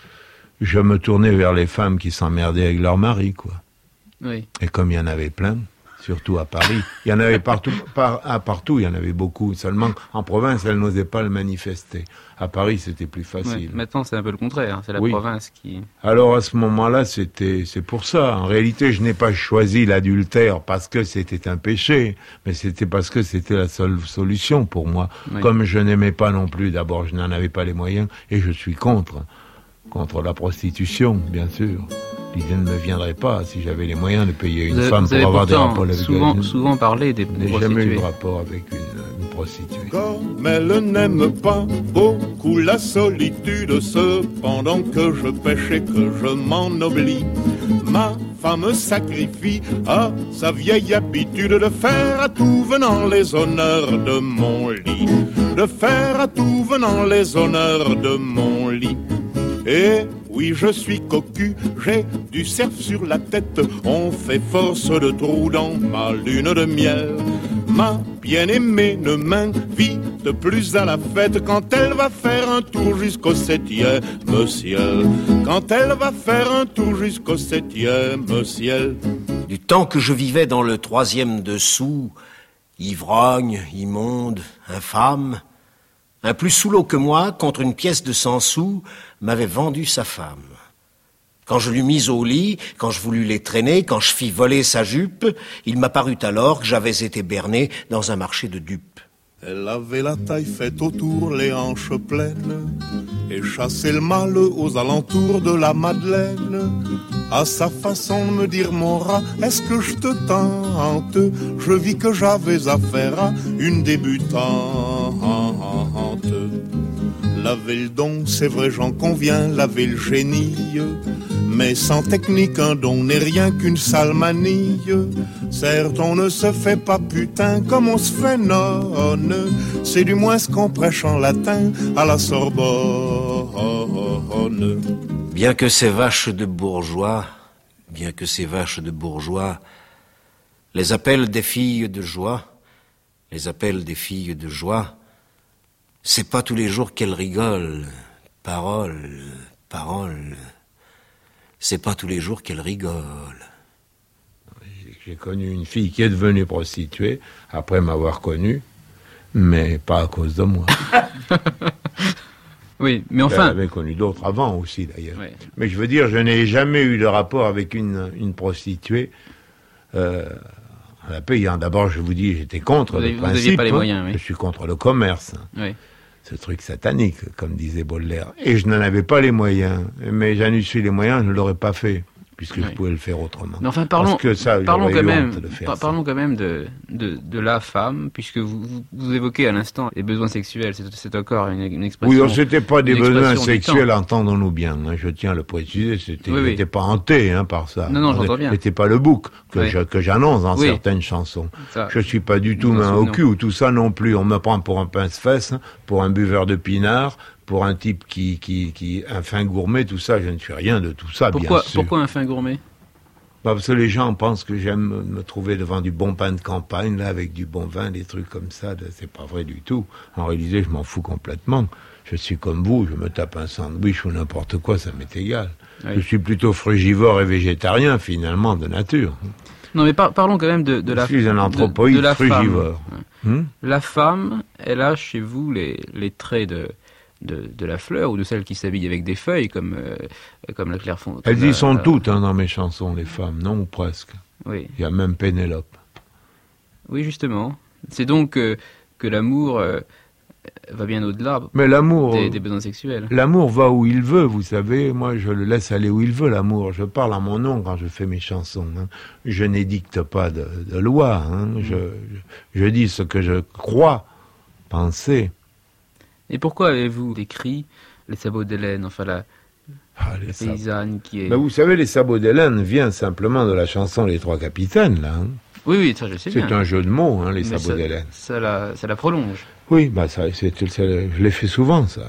je me tournais vers les femmes qui s'emmerdaient avec leur mari, quoi. Oui. Et comme il y en avait plein, surtout à Paris, il y en avait partout, par, à partout, il y en avait beaucoup. Seulement, en province, elles n'osaient pas le manifester. À Paris, c'était plus facile. Ouais, maintenant, c'est un peu le contraire. C'est la oui. province qui... Alors, à ce moment-là, c'était, c'est pour ça. En réalité, je n'ai pas choisi l'adultère parce que c'était un péché, mais c'était parce que c'était la seule solution pour moi. Oui. Comme je n'aimais pas non plus, d'abord, je n'en avais pas les moyens, et je suis contre. Contre la prostitution, bien sûr. L'idée ne me viendrait pas si j'avais les moyens de payer une vous femme avez, pour avoir des rapports avec souvent, souvent parlé des prostituées. Je n'ai jamais eu de rapport avec une, une prostituée. Comme elle n'aime pas beaucoup la solitude, cependant que je pêche et que je m'en oublie, ma femme sacrifie à sa vieille habitude de faire à tout venant les honneurs de mon lit, de faire à tout venant les honneurs de mon lit. Et oui, je suis cocu, j'ai du cerf sur la tête, on fait force de trous dans ma lune de miel. Ma bien-aimée ne m'invite plus à la fête quand elle va faire un tour jusqu'au septième ciel. Quand elle va faire un tour jusqu'au septième ciel. Du temps que je vivais dans le troisième dessous, ivrogne, immonde, infâme, un plus sous l'eau que moi, contre une pièce de cent sous, m'avait vendu sa femme. Quand je l'eus mise au lit, quand je voulus les traîner, quand je fis voler sa jupe, il m'apparut alors que j'avais été berné dans un marché de dupes. Elle avait la taille faite autour, les hanches pleines, et chassait le mal aux alentours de la Madeleine. À sa façon de me dire, mon rat, est-ce que je te tente? Je vis que j'avais affaire à une débutante. Laver le don, c'est vrai, j'en conviens, laver le génie, mais sans technique, un don n'est rien qu'une sale manille. Certes, on ne se fait pas putain comme on se fait nonne, c'est du moins ce qu'on prêche en latin à la Sorbonne. Bien que ces vaches de bourgeois, bien que ces vaches de bourgeois, les appellent des filles de joie, les appellent des filles de joie, c'est pas tous les jours qu'elles rigolent, parole, parole, c'est pas tous les jours qu'elles rigolent. J'ai connu une fille qui est devenue prostituée après m'avoir connu, mais pas à cause de moi. Oui, mais enfin... J'avais connu d'autres avant aussi, d'ailleurs. Oui. Mais je veux dire, je n'ai jamais eu de rapport avec une, une prostituée euh, en la payant. D'abord, je vous dis, j'étais contre Vous le avez- vous principe. aviez pas les hein. moyens, oui. Je suis contre le commerce. Oui. Ce truc satanique, comme disait Baudelaire. Et je n'en avais pas les moyens. Mais j'en eusse eu les moyens, je ne l'aurais pas fait, puisque Oui. je pouvais le faire autrement. Mais enfin, parlons, Parce que ça, parlons j'aurais quand eu même, honte de faire par- ça. parlons quand même de, de, de la femme, puisque vous, vous, vous évoquez à l'instant les besoins sexuels. C'est, c'est encore une, une expression. Oui, alors, c'était pas des une besoins expression du sexuels, temps. entendons-nous bien. Hein, je tiens à le préciser, c'était, Oui, oui. j'étais pas hanté hein, par ça. Non, non, j'entends bien. C'était pas le bouc que, Oui. je- que j'annonce dans Oui. certaines chansons. Ça, Je suis pas du tout nous en main au souvenons. cul ou tout ça non plus. On me prend pour un pince-fesse, pour un buveur de pinard, pour un type qui, qui, qui, un fin gourmet, tout ça. Je ne suis rien de tout ça, pourquoi, bien sûr. pourquoi un fin gourmet? Bah, parce que les gens pensent que j'aime me- me trouver devant du bon pain de campagne, là, avec du bon vin, des trucs comme ça. de- C'est pas vrai du tout. En réalité, je m'en fous complètement. Je suis comme vous, je me tape un sandwich ou n'importe quoi, ça m'est égal. Oui. Je suis plutôt frugivore et végétarien, finalement, de nature. Non, mais par- parlons quand même de, de je la suis un de- anthropoïde de la frugivore. femme. Hmm La femme, elle a chez vous les, les traits de, de, de la fleur ou de celle qui s'habille avec des feuilles, comme, euh, comme la Clairefontaine. Elles y la- sont la- toutes hein, dans mes chansons, les femmes, non ou presque. Oui, Il y a même Pénélope. oui, justement. C'est donc que, que l'amour euh, va bien au-delà Mais l'amour... des, des besoins sexuels. L'amour va où il veut, vous savez. Moi, je le laisse aller où il veut, l'amour. Je parle à mon nom quand je fais mes chansons. hein. Je n'édicte pas de, de loi. hein. Mm. Je, je, je dis ce que je crois penser. Et pourquoi avez-vous écrit Les sabots d'Hélène, enfin la, Ah, les la sabots. paysanne qui est... Ben, vous savez, les sabots d'Hélène vient simplement de la chanson Les Trois Capitaines, là. hein. Oui, oui, ça je sais bien. C'est un jeu de mots, hein, les Mais sabots ça, d'Hélène. ça la, ça la prolonge. Oui, bah ça, c'est, c'est- je l'ai fait souvent, ça.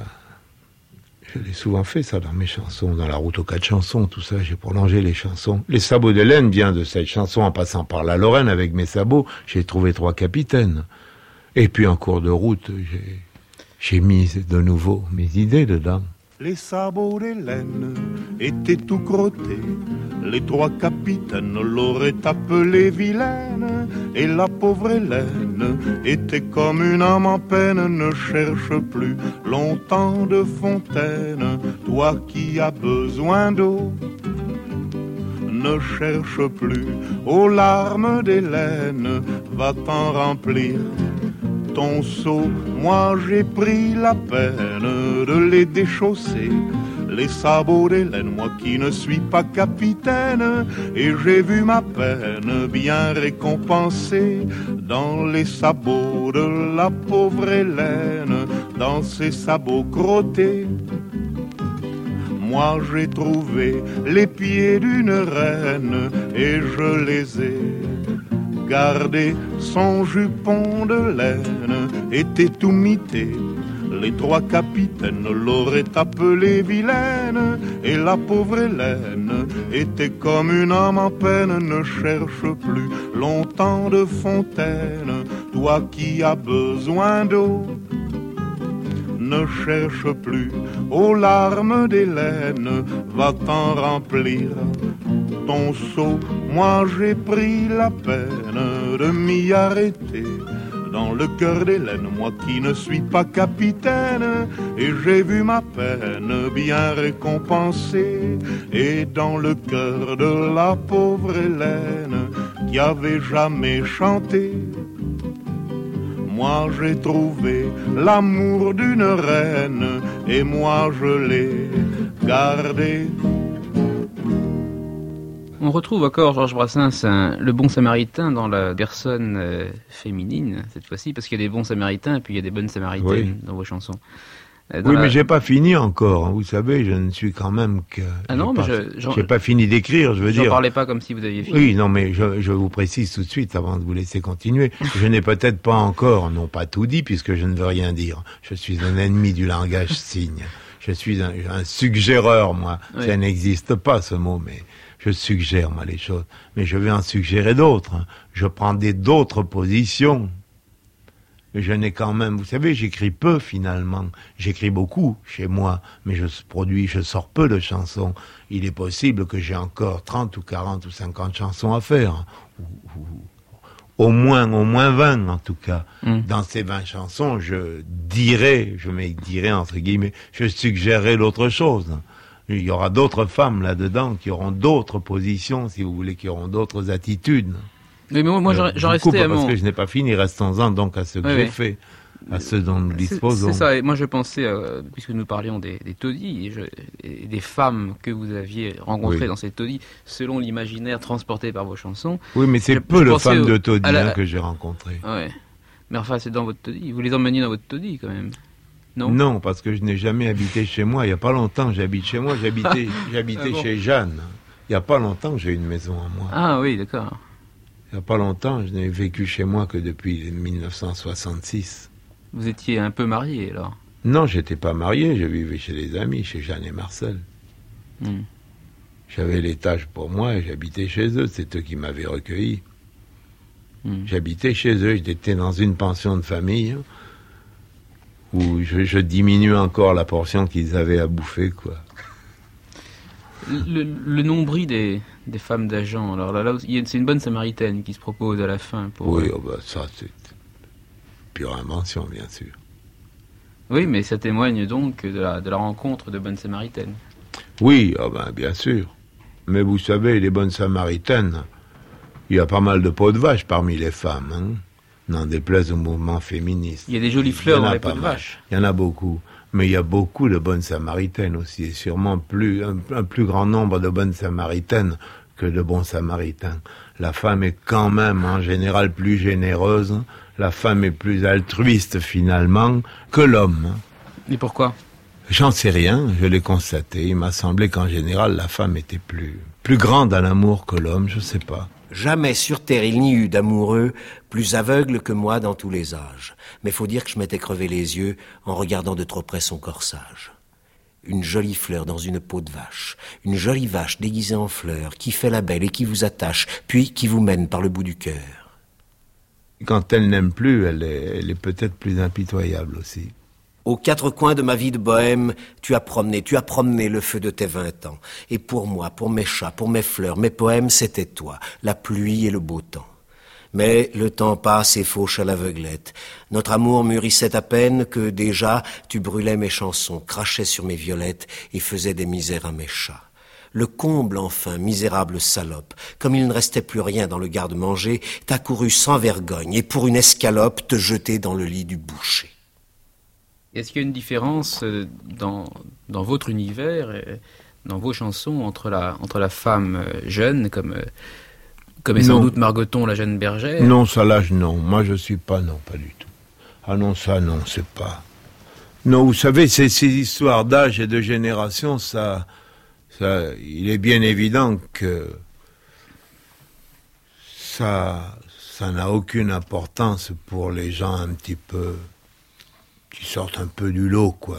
Je l'ai souvent fait, ça, dans mes chansons, dans la route aux quatre chansons, tout ça, j'ai prolongé les chansons. Les sabots d'Hélène vient de cette chanson, en passant par la Lorraine avec mes sabots, j'ai trouvé trois capitaines. Et puis, en cours de route, j'ai, j'ai mis de nouveau mes idées dedans. Les sabots d'Hélène étaient tout crottés. Les trois capitaines l'auraient appelée vilaine. Et la pauvre Hélène était comme une âme en peine. Ne cherche plus longtemps de fontaine. Toi qui as besoin d'eau, ne cherche plus aux larmes d'Hélène. Va t'en remplir ton seau, moi j'ai pris la peine de les déchausser. les sabots des laines, moi qui ne suis pas capitaine, et j'ai vu ma peine bien récompensée dans les sabots de la pauvre Hélène, dans ses sabots crottés. Moi j'ai trouvé les pieds d'une reine et je les ai gardés. Son jupon de laine était tout mité. Les trois capitaines l'auraient appelée vilaine, et la pauvre Hélène était comme une âme en peine. Ne cherche plus longtemps de fontaine, toi qui as besoin d'eau. Ne cherche plus aux larmes d'Hélène, va t'en remplir ton seau. Moi j'ai pris la peine de m'y arrêter dans le cœur d'Hélène, moi qui ne suis pas capitaine, et j'ai vu ma peine bien récompensée. Et dans le cœur de la pauvre Hélène, qui avait jamais chanté, moi j'ai trouvé l'amour d'une reine, et moi je l'ai gardé. On retrouve encore Georges Brassens, un, le bon samaritain dans la personne euh, féminine, cette fois-ci, parce qu'il y a des bons samaritains et puis il y a des bonnes samaritaines oui. dans vos chansons. Euh, dans oui, la... mais j'ai pas fini encore, hein. Vous savez, je ne suis quand même que... Ah non, mais pas, je... J'ai pas fini d'écrire, je veux dire... J'en parlais pas comme si vous aviez fini. Oui, non, mais je, je vous précise tout de suite, avant de vous laisser continuer, je n'ai peut-être pas encore, non pas tout dit, puisque je ne veux rien dire. Je suis un ennemi du langage signe. Je suis un, un suggéreur, moi. Oui. Ça n'existe pas, ce mot, mais... Je suggère, moi, les choses. Mais je vais en suggérer d'autres. Je prends des, d'autres positions. Mais je n'ai quand même... Vous savez, j'écris peu, finalement. J'écris beaucoup, chez moi. Mais je produis, je sors peu de chansons. Il est possible que j'ai encore trente ou quarante ou cinquante chansons à faire. Ou, ou, au moins, au moins vingt, en tout cas. Mm. Dans ces vingt chansons, je dirais, je mets dirais entre guillemets, je suggérerais l'autre chose. Il y aura d'autres femmes là-dedans qui auront d'autres positions, si vous voulez, qui auront d'autres attitudes. Oui, mais moi, moi j'en, j'en restais à parce mon... que je n'ai pas fini, restons-en donc à ce que oui, j'ai oui. fait, à ce dont nous disposons. C'est, c'est ça, et moi je pensais, euh, puisque nous parlions des, des taudis, et, je, et des femmes que vous aviez rencontrées oui. dans ces taudis, selon l'imaginaire transporté par vos chansons... Oui, mais c'est je, peu je de femmes au, de taudis la... hein, que j'ai rencontrées. Ouais. Mais enfin, c'est dans votre taudis, vous les emmeniez dans votre taudis quand même. Non. non, parce que je n'ai jamais habité chez moi. Il n'y a pas longtemps que j'habite chez moi. J'habitais, j'habitais ah bon. chez Jeanne. Il n'y a pas longtemps que j'ai une maison à moi. Ah oui, d'accord. Il n'y a pas longtemps, je n'ai vécu chez moi que depuis dix-neuf cent soixante-six. Vous étiez un peu marié, alors? Non, j'étais pas marié. Je vivais chez des amis, chez Jeanne et Marcel. Hmm. J'avais l'étage pour moi et j'habitais chez eux. C'est eux qui m'avaient recueilli. Hmm. J'habitais chez eux. J'étais dans une pension de famille où je, je diminue encore la portion qu'ils avaient à bouffer, quoi. Le, le nombril des, des femmes d'agents, alors là, là c'est une bonne samaritaine qui se propose à la fin pour... Oui, oh bah, ça c'est pure invention, bien sûr. Oui, mais ça témoigne donc de la, de la rencontre de bonnes samaritaines. Oui, oh bah, bien sûr. Mais vous savez, les bonnes samaritaines, il y a pas mal de peaux de vache parmi les femmes, hein. N'en déplaise au mouvement féministe. Il y a des jolies fleurs dans les peaux de vache. Il y en a beaucoup. Mais il y a beaucoup de bonnes samaritaines aussi. Et sûrement plus, un, un plus grand nombre de bonnes samaritaines que de bons samaritains. La femme est quand même, en général, plus généreuse. La femme est plus altruiste, finalement, que l'homme. Et pourquoi ? J'en sais rien. Je l'ai constaté. Il m'a semblé qu'en général, la femme était plus, plus grande à l'amour que l'homme. Je sais pas. Jamais sur terre il n'y eut d'amoureux plus aveugle que moi dans tous les âges. Mais faut dire que je m'étais crevé les yeux en regardant de trop près son corsage. Une jolie fleur dans une peau de vache, une jolie vache déguisée en fleur, qui fait la belle et qui vous attache, puis qui vous mène par le bout du cœur. Quand elle n'aime plus, elle est, elle est peut-être plus impitoyable aussi. Aux quatre coins de ma vie de bohème, tu as promené, tu as promené le feu de tes vingt ans. Et pour moi, pour mes chats, pour mes fleurs, mes poèmes, c'était toi, la pluie et le beau temps. Mais le temps passe et fauche à l'aveuglette. Notre amour mûrissait à peine que déjà tu brûlais mes chansons, crachais sur mes violettes et faisais des misères à mes chats. Le comble enfin, misérable salope, comme il ne restait plus rien dans le garde-manger, t'as couru sans vergogne et pour une escalope te jeter dans le lit du boucher. Est-ce qu'il y a une différence dans, dans votre univers, et dans vos chansons, entre la, entre la femme jeune, comme, comme est sans doute Margoton, la jeune bergère? Non, ça l'âge, non. Moi, je suis pas, non, pas du tout. Ah non, ça, non, c'est pas... Non, vous savez, ces, ces histoires d'âge et de génération, ça, ça, il est bien évident que ça, ça n'a aucune importance pour les gens un petit peu... qui sortent un peu du lot, quoi.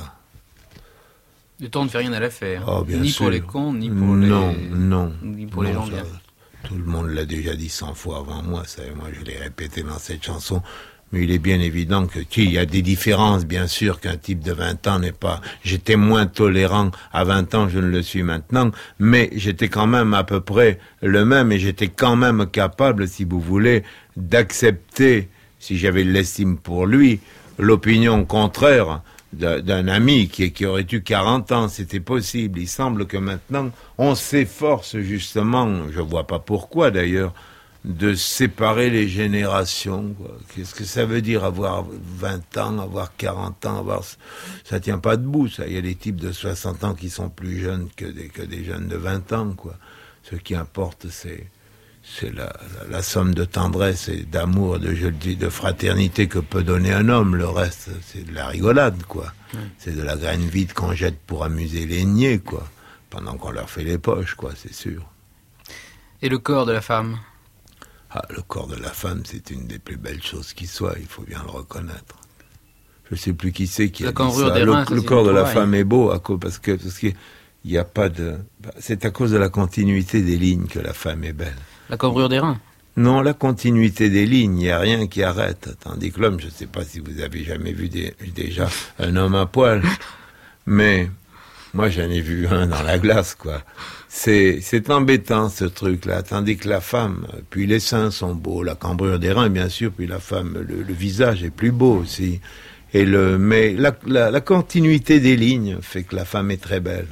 Le temps ne fait rien à l'affaire. Oh, bien ni sûr. pour les cons, ni pour non, les... Non, ni pour non. les gens ça, bien. Tout le monde l'a déjà dit cent fois avant moi, ça, moi je l'ai répété dans cette chanson. Mais il est bien évident que, qu'il y a des différences, bien sûr, qu'un type de vingt ans n'est pas... J'étais moins tolérant à vingt ans, je ne le suis maintenant, mais j'étais quand même à peu près le même, et j'étais quand même capable, si vous voulez, d'accepter, si j'avais de l'estime pour lui, l'opinion contraire d'un, d'un ami qui, qui aurait eu quarante ans. C'était possible. Il semble que maintenant, on s'efforce justement, je vois pas pourquoi d'ailleurs, de séparer les générations, quoi. Qu'est-ce que ça veut dire avoir vingt ans, avoir quarante ans, avoir... Ça tient pas debout, ça. Il y a des types de soixante ans qui sont plus jeunes que des, que des jeunes de vingt ans, quoi. Ce qui importe, c'est, c'est la, la, la somme de tendresse et d'amour, de, je le dis, de fraternité que peut donner un homme. Le reste, c'est de la rigolade, quoi. Mmh. C'est de la graine vide qu'on jette pour amuser les niais, quoi. Pendant qu'on leur fait les poches, quoi, c'est sûr. Et le corps de la femme ? Ah, le corps de la femme, c'est une des plus belles choses qui soit, il faut bien le reconnaître. Je ne sais plus qui c'est qui la a dit ça. Des le reins, le ça, corps de la travail. femme est beau, à cause, parce que parce qu'il n'y a pas de... C'est à cause de la continuité des lignes que la femme est belle. La cambrure des reins ? Non, la continuité des lignes, il n'y a rien qui arrête. Tandis que l'homme, je ne sais pas si vous avez jamais vu des, déjà un homme à poil, mais moi j'en ai vu un dans la glace, quoi. C'est, c'est embêtant, ce truc-là. Tandis que la femme, puis les seins sont beaux, la cambrure des reins, bien sûr, puis la femme, le, le visage est plus beau aussi. Et le, mais la, la, la continuité des lignes fait que la femme est très belle.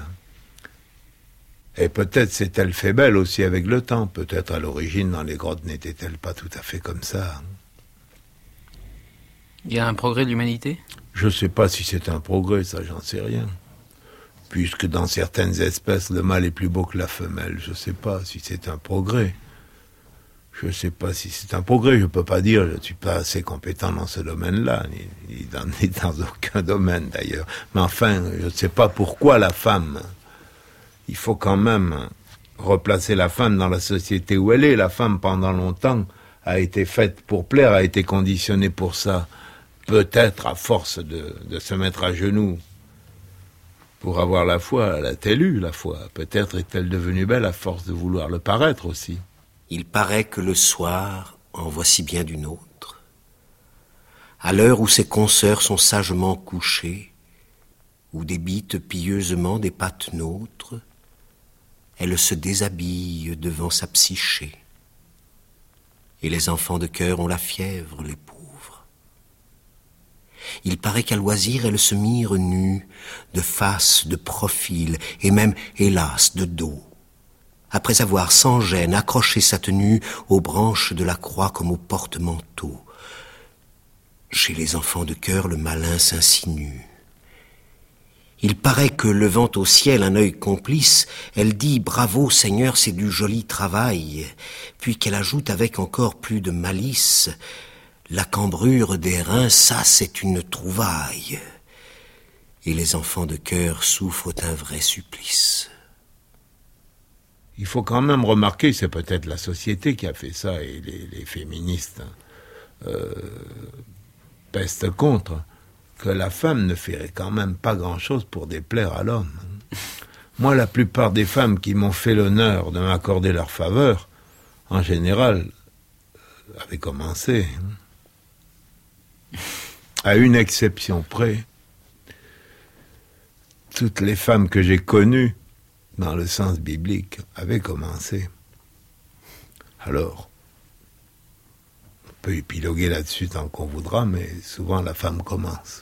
Et peut-être s'est-elle fait belle aussi avec le temps. Peut-être à l'origine, dans les grottes, n'était-elle pas tout à fait comme ça. Il y a un progrès de l'humanité ? Je ne sais pas si c'est un progrès, ça, j'en sais rien. Puisque dans certaines espèces, le mâle est plus beau que la femelle. Je ne sais pas si c'est un progrès. Je ne sais pas si c'est un progrès. Je ne peux pas dire, je ne suis pas assez compétent dans ce domaine-là, ni, ni, dans, ni dans aucun domaine d'ailleurs. Mais enfin, je ne sais pas pourquoi la femme. Il faut quand même replacer la femme dans la société où elle est. La femme, pendant longtemps, a été faite pour plaire, a été conditionnée pour ça. Peut-être à force de, de se mettre à genoux. Pour avoir la foi, elle a-t-elle eu la foi? Peut-être est-elle devenue belle à force de vouloir le paraître aussi. Il paraît que le soir, en voici bien d'une autre. À l'heure où ses consoeurs sont sagement couchées, où débitent pieusement des pattes nôtres, elle se déshabille devant sa psyché. Et les enfants de cœur ont la fièvre, les pauvres. Il paraît qu'à loisir, elles se mirent nues, de face, de profil, et même, hélas, de dos. Après avoir sans gêne accroché sa tenue aux branches de la croix comme au porte-manteau. Chez les enfants de cœur, le malin s'insinue. Il paraît que, levant au ciel un œil complice, elle dit « Bravo, Seigneur, c'est du joli travail », puis qu'elle ajoute avec encore plus de malice « La cambrure des reins, ça, c'est une trouvaille. » Et les enfants de cœur souffrent un vrai supplice. Il faut quand même remarquer, c'est peut-être la société qui a fait ça, et les, les féministes euh, pestent contre, que la femme ne ferait quand même pas grand-chose pour déplaire à l'homme. Moi, la plupart des femmes qui m'ont fait l'honneur de m'accorder leur faveur, en général, avaient commencé. À une exception près, toutes les femmes que j'ai connues, dans le sens biblique, avaient commencé. Alors, on peut épiloguer là-dessus tant qu'on voudra, mais souvent la femme commence.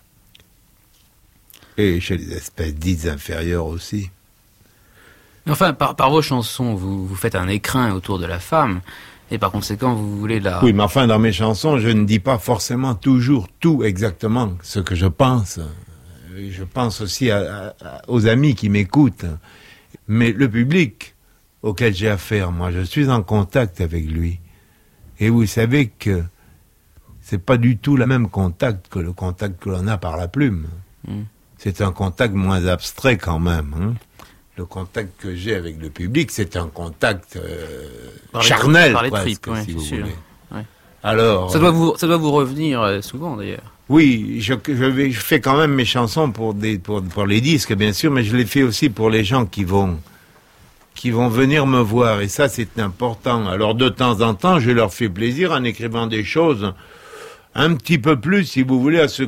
Et chez les espèces dites inférieures aussi. Enfin, par, par vos chansons, vous, vous faites un écrin autour de la femme. Et par conséquent, vous voulez la... Oui, mais enfin, dans mes chansons, je ne dis pas forcément toujours tout exactement ce que je pense. Je pense aussi à, à, aux amis qui m'écoutent. Mais le public auquel j'ai affaire, moi, je suis en contact avec lui. Et vous savez que c'est pas du tout le même contact que le contact que l'on a par la plume. Mm. C'est un contact moins abstrait quand même. Hein. Le contact que j'ai avec le public, c'est un contact euh, par charnel, les, par les presque, tripes, ouais, si vous sûr. voulez. Ouais. Alors, ça doit vous, ça doit vous revenir souvent d'ailleurs. Oui, je, je, vais, je fais quand même mes chansons pour des, pour, pour les disques, bien sûr, mais je les fais aussi pour les gens qui vont, qui vont venir me voir, et ça, c'est important. Alors, de temps en temps, je leur fais plaisir en écrivant des choses un petit peu plus, si vous voulez, à ce,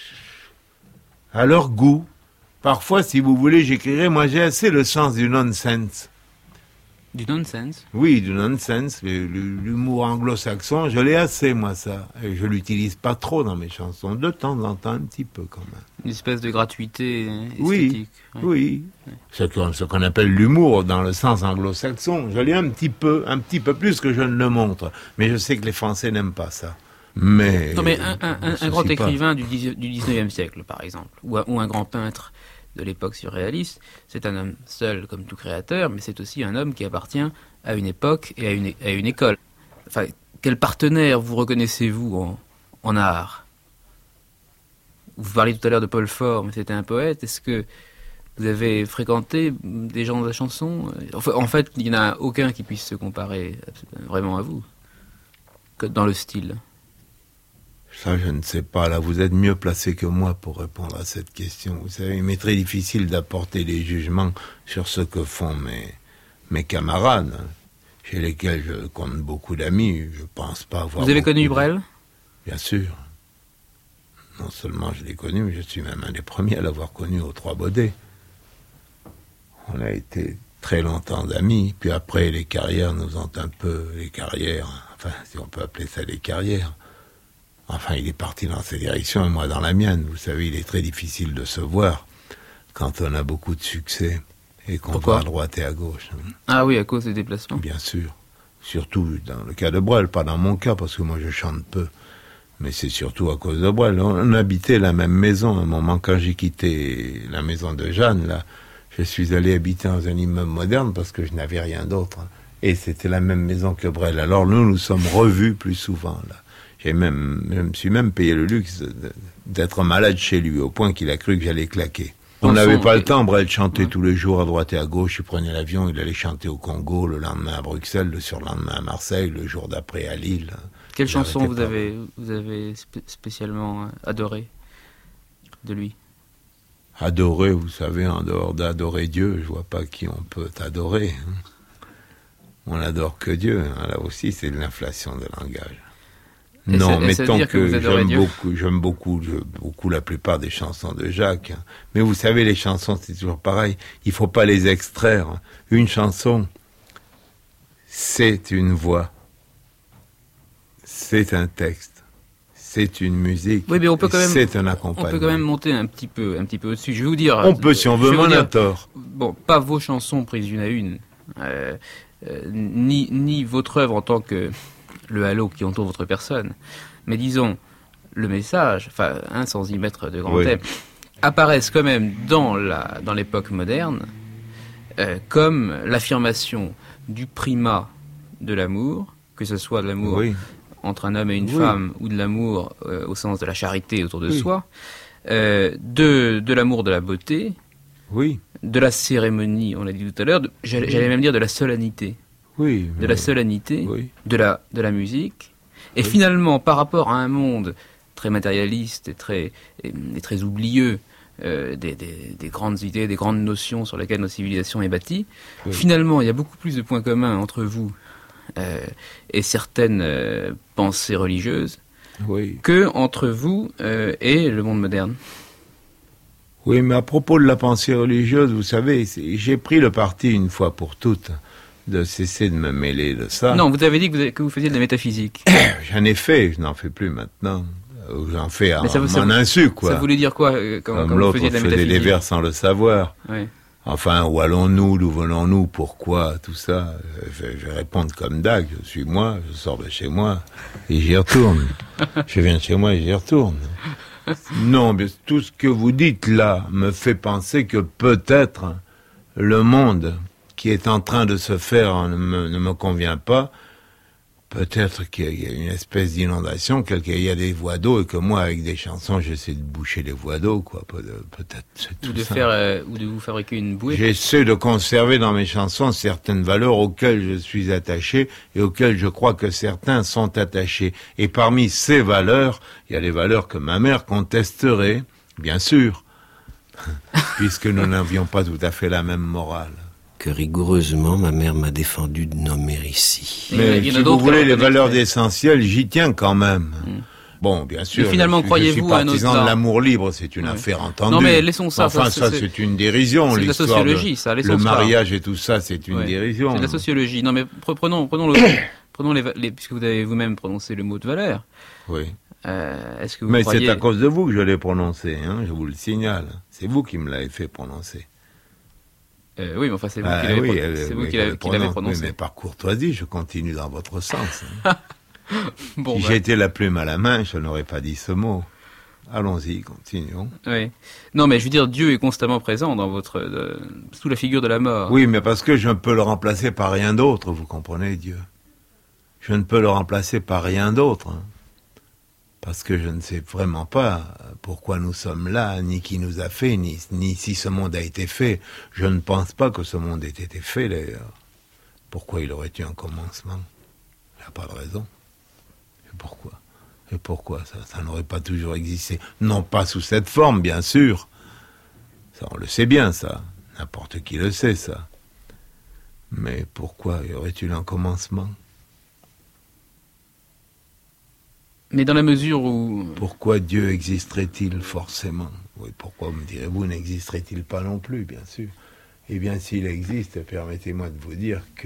à leur goût. Parfois, si vous voulez, j'écrirai, moi, j'ai assez le sens du nonsense. Du nonsense? Oui, du nonsense, l'humour anglo-saxon, je l'ai assez, moi, ça. Et je l'utilise pas trop dans mes chansons, de temps en temps, un petit peu, quand même. Une espèce de gratuité esthétique. Oui, ouais. oui. Ouais. Ce qu'on, ce qu'on appelle l'humour dans le sens anglo-saxon, je l'ai un petit peu, un petit peu plus que je ne le montre. Mais je sais que les Français n'aiment pas ça. Mais... Non, mais un, un, un, un grand écrivain du dix-neuvième siècle, par exemple, ou un, ou un grand peintre de l'époque surréaliste, c'est un homme seul comme tout créateur, mais c'est aussi un homme qui appartient à une époque et à une, à une école. Enfin, quel partenaire vous reconnaissez-vous en, en art? Vous parliez tout à l'heure de Paul Fort, mais c'était un poète. Est-ce que vous avez fréquenté des gens de la chanson? En fait, il n'y en a aucun qui puisse se comparer vraiment à vous, que dans le style. Ça, je ne sais pas. Là, vous êtes mieux placé que moi pour répondre à cette question. Vous savez, il m'est très difficile d'apporter des jugements sur ce que font mes, mes camarades, chez lesquels je compte beaucoup d'amis. Je pense pas avoir... Vous avez connu Brel? Bien sûr. Non seulement je l'ai connu, mais je suis même un des premiers à l'avoir connu aux Trois Baudets. On a été très longtemps d'amis, puis après, les carrières nous ont un peu... Les carrières, enfin, si on peut appeler ça les carrières... Enfin, il est parti dans ses directions et moi dans la mienne. Vous savez, il est très difficile de se voir quand on a beaucoup de succès et qu'on va à droite et à gauche. Ah oui, à cause des déplacements. Bien sûr. Surtout dans le cas de Brel, pas dans mon cas, parce que moi je chante peu. Mais c'est surtout à cause de Brel. On, on habitait la même maison à un moment. Quand j'ai quitté la maison de Jeanne, là, je suis allé habiter dans un immeuble moderne parce que je n'avais rien d'autre. Et c'était la même maison que Brel. Alors nous, nous sommes revus plus souvent, là. J'ai même, je me suis même payé le luxe d'être malade chez lui, au point qu'il a cru que j'allais claquer. On n'avait pas le temps, Brel chantait tous les jours à droite et à gauche, il prenait l'avion, il allait chanter au Congo, le lendemain à Bruxelles, le surlendemain à Marseille, le jour d'après à Lille. Quelle chanson vous avez, vous avez spé- spécialement adoré de lui? Adorer, vous savez, en dehors d'adorer Dieu, je vois pas qui on peut adorer. On n'adore que Dieu, hein. Là aussi c'est de l'inflation de langage. Et non, mettons que, que j'aime Dieu. beaucoup, j'aime beaucoup, je, beaucoup la plupart des chansons de Jacques. Mais vous savez, les chansons, c'est toujours pareil. Il faut pas les extraire. Une chanson, c'est une voix, c'est un texte, c'est une musique. Oui, mais on peut quand même, c'est un accompagnement. On peut quand même monter un petit peu, un petit peu au-dessus. Je vais vous dire. On peut, si on veut, mais on a tort. Bon, pas vos chansons prises une à une, euh, euh, ni ni votre œuvre en tant que le halo qui entoure votre personne, mais disons, le message, enfin, hein, sans y mettre de grands oui. thèmes, apparaissent quand même dans la, dans l'époque moderne, euh, comme l'affirmation du primat de l'amour, que ce soit de l'amour oui. entre un homme et une oui. femme, ou de l'amour euh, au sens de la charité autour de oui. soi, euh, de, de l'amour de la beauté, oui. de la cérémonie, on l'a dit tout à l'heure, de, j'allais, j'allais même dire de la solennité. Oui, de la solennité, oui. de, la, de la musique, et oui. finalement, par rapport à un monde très matérialiste et très, et, et très oublieux euh, des, des, des grandes idées, des grandes notions sur lesquelles notre civilisation est bâtie, oui. finalement, il y a beaucoup plus de points communs entre vous euh, et certaines euh, pensées religieuses oui. que entre vous euh, et le monde moderne. Oui, mais à propos de la pensée religieuse, vous savez, j'ai pris le parti une fois pour toutes de cesser de me mêler de ça. Non, vous avez dit que vous, avez, que vous faisiez de la métaphysique. J'en ai fait, je n'en fais plus maintenant. J'en fais en ça, mon ça, insu, quoi. Ça voulait dire quoi euh, quand, Comme quand l'autre vous faisiez de la faisait métaphysique? les vers sans le savoir. Oui. Enfin, où allons-nous, d'où venons-nous, pourquoi, tout ça. Je, je vais répondre comme Dag, je suis moi, je sors de chez moi et j'y retourne. Je viens de chez moi et j'y retourne. Non, mais tout ce que vous dites là me fait penser que peut-être le monde qui est en train de se faire ne me, ne me convient pas. Peut-être qu'il y a une espèce d'inondation, qu'il y a des voies d'eau et que moi, avec des chansons, j'essaie de boucher les voies d'eau, quoi. Peut-être, c'est tout ou de ça. faire, euh, ou de vous fabriquer une bouée. J'essaie de conserver dans mes chansons certaines valeurs auxquelles je suis attaché et auxquelles je crois que certains sont attachés. Et parmi ces valeurs, il y a les valeurs que ma mère contesterait, bien sûr, puisque nous n'avions pas tout à fait la même morale. Que rigoureusement ma mère m'a défendu de nommer ici. Mais il y en a si vous d'autres voulez qui les ont valeurs été- essentielles, j'y tiens quand même. Mm. Bon, bien sûr. Mais finalement, je suis, croyez-vous je suis à un autre partisan temps de l'amour libre, c'est une Ouais. affaire entendue. Non, mais laissons ça, Enfin, ça, ça, c'est- c'est une dérision. c'est de la l'histoire sociologie, de- ça, laissons Le ça. mariage et tout ça, c'est une Ouais. dérision. C'est de la sociologie. Non, mais pre- prenons, prenons le, prenons les, va- les, puisque vous avez vous-même prononcé le mot de valeur. Oui. Euh, est-ce que vous Mais croyez... c'est à cause de vous que je l'ai prononcé, hein, je vous le signale. C'est vous qui me l'avez fait prononcer. Euh, oui, mais enfin, c'est vous Ah, qui l'avez oui, pro- euh, c'est vous oui, qui je l'avez le qui l'avez prononce. prononcé. Oui, mais par courtoisie, je continue dans votre sens. hein. Bon, si bah, j'étais la plume à la main, je n'aurais pas dit ce mot. Allons-y, continuons. oui. Non, mais je veux dire, Dieu est constamment présent dans votre, euh, sous la figure de la mort. Oui, mais parce que je ne peux le remplacer par rien d'autre, vous comprenez, Dieu. Je ne peux le remplacer par rien d'autre. hein. Parce que je ne sais vraiment pas pourquoi nous sommes là, ni qui nous a fait, ni, ni si ce monde a été fait. Je ne pense pas que ce monde ait été fait, d'ailleurs. Pourquoi il aurait eu un commencement? Il n'y a pas de raison. Et pourquoi Et pourquoi ça, ça n'aurait pas toujours existé? Non pas sous cette forme, bien sûr. Ça, on le sait bien, ça. N'importe qui le sait, ça. Mais pourquoi y aurait-il un commencement? Mais dans la mesure où... Pourquoi Dieu existerait-il forcément? Oui, pourquoi, me direz-vous, n'existerait-il pas non plus, bien sûr? Eh bien, s'il existe, permettez-moi de vous dire que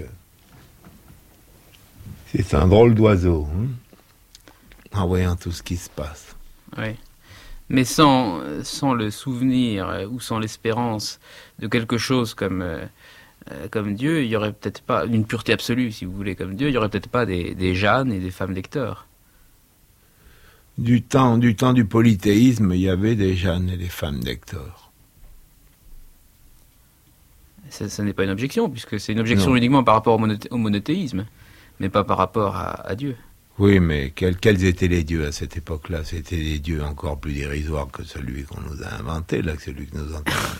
c'est un drôle d'oiseau, hein, en voyant tout ce qui se passe. Oui. Mais sans, sans le souvenir euh, ou sans l'espérance de quelque chose comme, euh, euh, comme Dieu, il n'y aurait peut-être pas, une pureté absolue, si vous voulez, comme Dieu, il n'y aurait peut-être pas des, des Jeannes et des femmes lecteurs. Du temps, du temps du polythéisme, il y avait des Jeannes et des femmes d'Hector. Ça, ça n'est pas une objection, puisque c'est une objection Non. uniquement par rapport au, monothé- au monothéisme, mais pas par rapport à, à Dieu. Oui, mais quels, quels étaient les dieux à cette époque-là? C'était des dieux encore plus dérisoires que celui qu'on nous a inventé, là, que celui que nous entendons.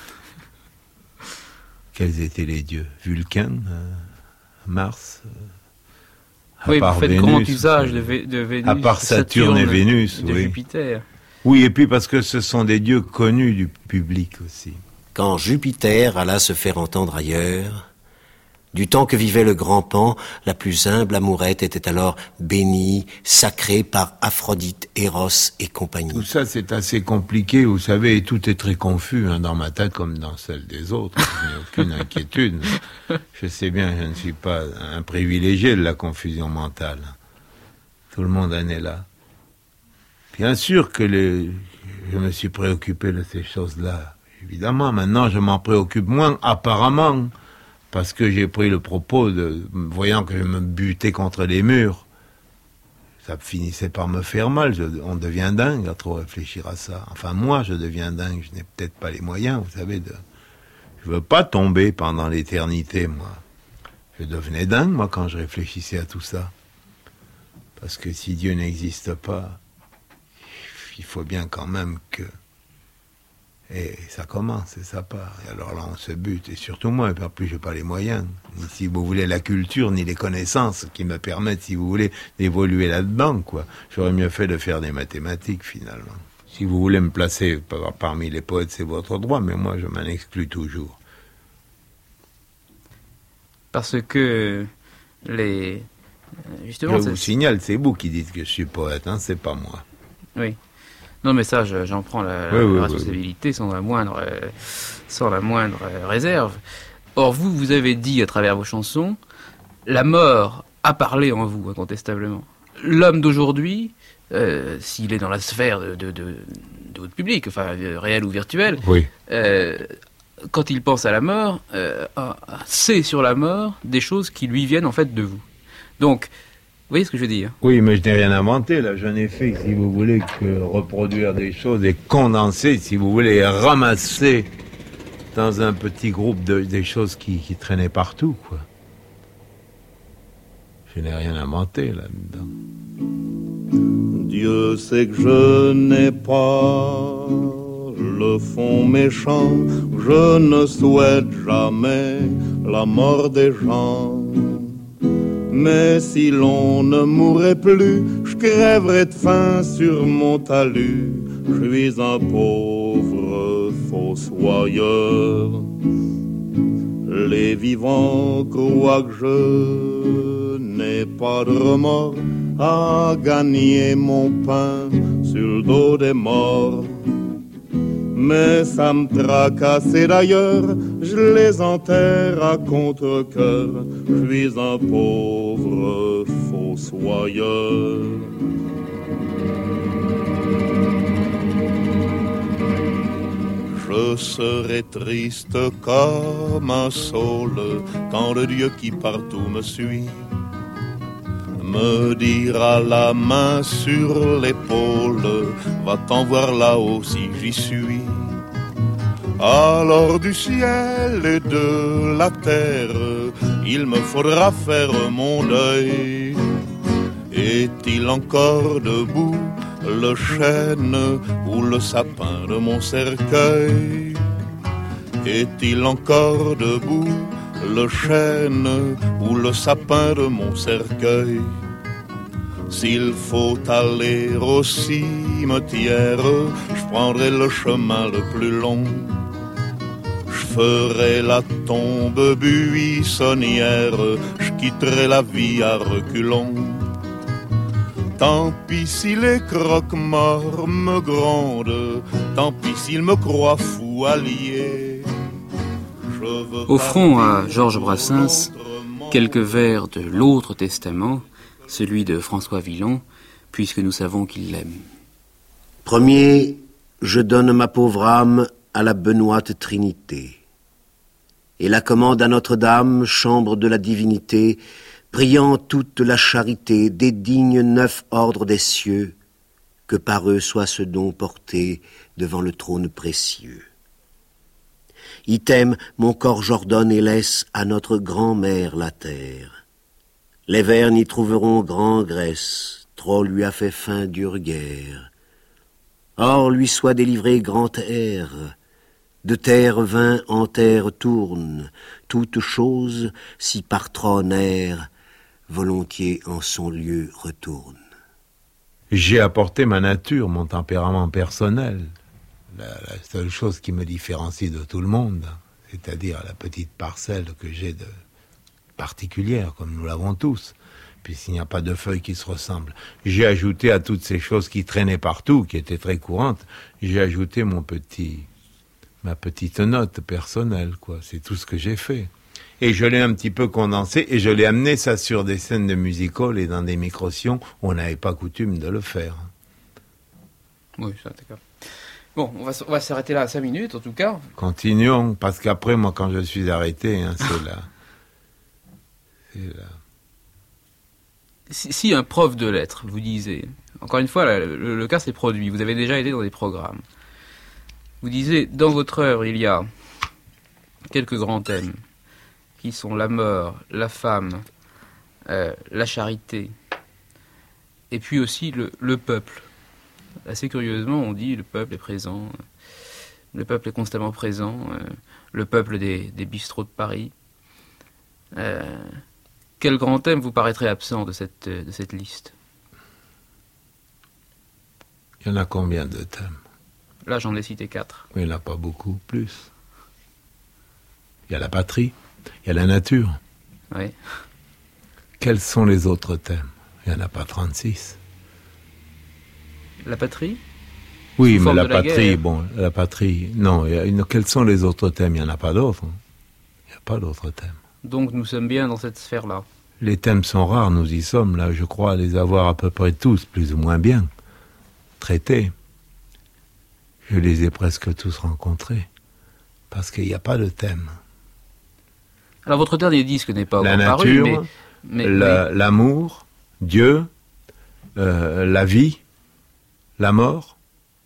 Quels étaient les dieux? Vulcain, euh, Mars, euh, à Oui, part vous faites Vénus, grand usage de, euh, Vé- de Vénus, à part Saturne et Vénus, de oui. Jupiter. Oui, et puis parce que ce sont des dieux connus du public aussi. Quand Jupiter alla se faire entendre ailleurs, du temps que vivait le grand Pan, la plus humble amourette était alors bénie, sacrée par Aphrodite, Eros et compagnie. Tout ça, c'est assez compliqué, vous savez, et tout est très confus hein, dans ma tête comme dans celle des autres. Je n'ai aucune inquiétude. Je sais bien, je ne suis pas un privilégié de la confusion mentale. Tout le monde en est là. Bien sûr que les... je me suis préoccupé de ces choses-là. Évidemment, maintenant, je m'en préoccupe moins, apparemment, parce que j'ai pris le propos de, voyant que je me butais contre les murs, ça finissait par me faire mal. Je, on devient dingue à trop réfléchir à ça. Enfin, moi, je deviens dingue. Je n'ai peut-être pas les moyens, vous savez, de... Je veux pas tomber pendant l'éternité, moi. Je devenais dingue, moi, quand je réfléchissais à tout ça. Parce que si Dieu n'existe pas, il faut bien quand même que... Et ça commence, et ça part. Et alors là, on se bute. Et surtout moi, et plus je n'ai pas les moyens, ni si vous voulez la culture, ni les connaissances qui me permettent, si vous voulez, d'évoluer là-dedans, quoi. J'aurais mieux fait de faire des mathématiques, finalement. Si vous voulez me placer par, parmi les poètes, c'est votre droit, mais moi, je m'en exclus toujours. Parce que les... Justement, je c'est- vous signale, c'est vous qui dites que je suis poète, hein, c'est pas moi. Oui. Non, mais ça, je- j'en prends la, Oui, la oui, responsabilité sans la moindre, euh, sans la moindre euh, réserve. Or, vous, vous avez dit à travers vos chansons, la mort a parlé en vous, incontestablement. L'homme d'aujourd'hui, euh, s'il est dans la sphère de, de, de, de votre public, enfin, euh, réel ou virtuel, Oui. euh, quand il pense à la mort, euh, sait sur la mort des choses qui lui viennent en fait de vous. Donc, vous voyez ce que je veux dire? Oui, mais je n'ai rien inventé, là. Je n'ai fait, si vous voulez, que reproduire des choses et condenser, si vous voulez, et ramasser dans un petit groupe de, des choses qui, qui traînaient partout, quoi. Je n'ai rien inventé là-dedans. Dieu sait que je n'ai pas le fond méchant, je ne souhaite jamais la mort des gens. Mais si l'on ne mourrait plus, je crèverais de faim sur mon talus. Je suis un pauvre fossoyeur. Les vivants croient que je n'ai pas de remords à gagner mon pain sur le dos des morts. Mais ça me tracasse et d'ailleurs, je les enterre à contre-cœur. Je suis un pauvre fossoyeur. Je serai triste comme un saule quand le Dieu qui partout me suit me dira la main sur l'épaule, va-t'en voir là-haut si j'y suis. Alors du ciel et de la terre, il me faudra faire mon deuil. Est-il encore debout le chêne ou le sapin de mon cercueil? Est-il encore debout le chêne ou le sapin de mon cercueil? S'il faut aller au cimetière, je prendrai le chemin le plus long. Je ferai la tombe buissonnière, je quitterai la vie à reculons. Tant pis si les croque-morts me grondent, tant pis s'ils me croient fou allié. Offrons à Georges Brassens quelques vers de l'autre testament, celui de François Villon, puisque nous savons qu'il l'aime. Premier, je donne ma pauvre âme à la benoîte Trinité, et la commande à Notre-Dame, chambre de la divinité, priant toute la charité des dignes neuf ordres des cieux, que par eux soit ce don porté devant le trône précieux. Item, mon corps j'ordonne et laisse à notre grand-mère la terre. Les vers n'y trouveront grand graisse, trop lui a fait faim dure guerre. Or lui soit délivré grand air, de terre vint en terre tourne, toute chose, si par trône-air, volontiers en son lieu retourne. J'ai apporté ma nature, mon tempérament personnel. La, la seule chose qui me différencie de tout le monde, c'est-à-dire la petite parcelle que j'ai de particulière, comme nous l'avons tous, puisqu'il n'y a pas de feuilles qui se ressemblent. J'ai ajouté à toutes ces choses qui traînaient partout, qui étaient très courantes, j'ai ajouté mon petit, ma petite note personnelle, quoi. C'est tout ce que j'ai fait. Et je l'ai un petit peu condensé, et je l'ai amené ça sur des scènes de music-hall et dans des micro-sions où on n'avait pas coutume de le faire. Oui, ça, d'accord. Bon, on va, on va s'arrêter là à cinq minutes, en tout cas. Continuons, parce qu'après, moi, quand je suis arrêté, hein, c'est là. C'est là. Si, si un prof de lettres vous disait, encore une fois, le, le, le cas s'est produit, vous avez déjà été dans des programmes, vous disiez, dans votre œuvre, il y a quelques grands thèmes, qui sont la mort, la femme, euh, la charité, et puis aussi le, le peuple. Assez curieusement, on dit le peuple est présent, le peuple est constamment présent, euh, le peuple des, des bistrots de Paris. Euh, quel grand thème vous paraîtrait absent de cette, de cette liste? Il y en a combien de thèmes? Là, j'en ai cité quatre. Oui, il n'y en a pas beaucoup, plus. Il y a la patrie, il y a la nature. Oui. Quels sont les autres thèmes? Il n'y en a pas trente-six. La patrie? Oui, mais la la patrie, guerre. bon, la patrie, non, il y a une, quels sont les autres thèmes? Il n'y en a pas d'autres. Il n'y a pas d'autres thèmes. Donc nous sommes bien dans cette sphère-là. Les thèmes sont rares, nous y sommes, là, je crois les avoir à peu près tous, plus ou moins bien, traités. Je les ai presque tous rencontrés. parce qu'il n'y a pas de thème. Alors votre dernier disque n'est pas La encore nature, paru, mais, mais, la, mais... l'amour, Dieu, euh, la vie, la mort.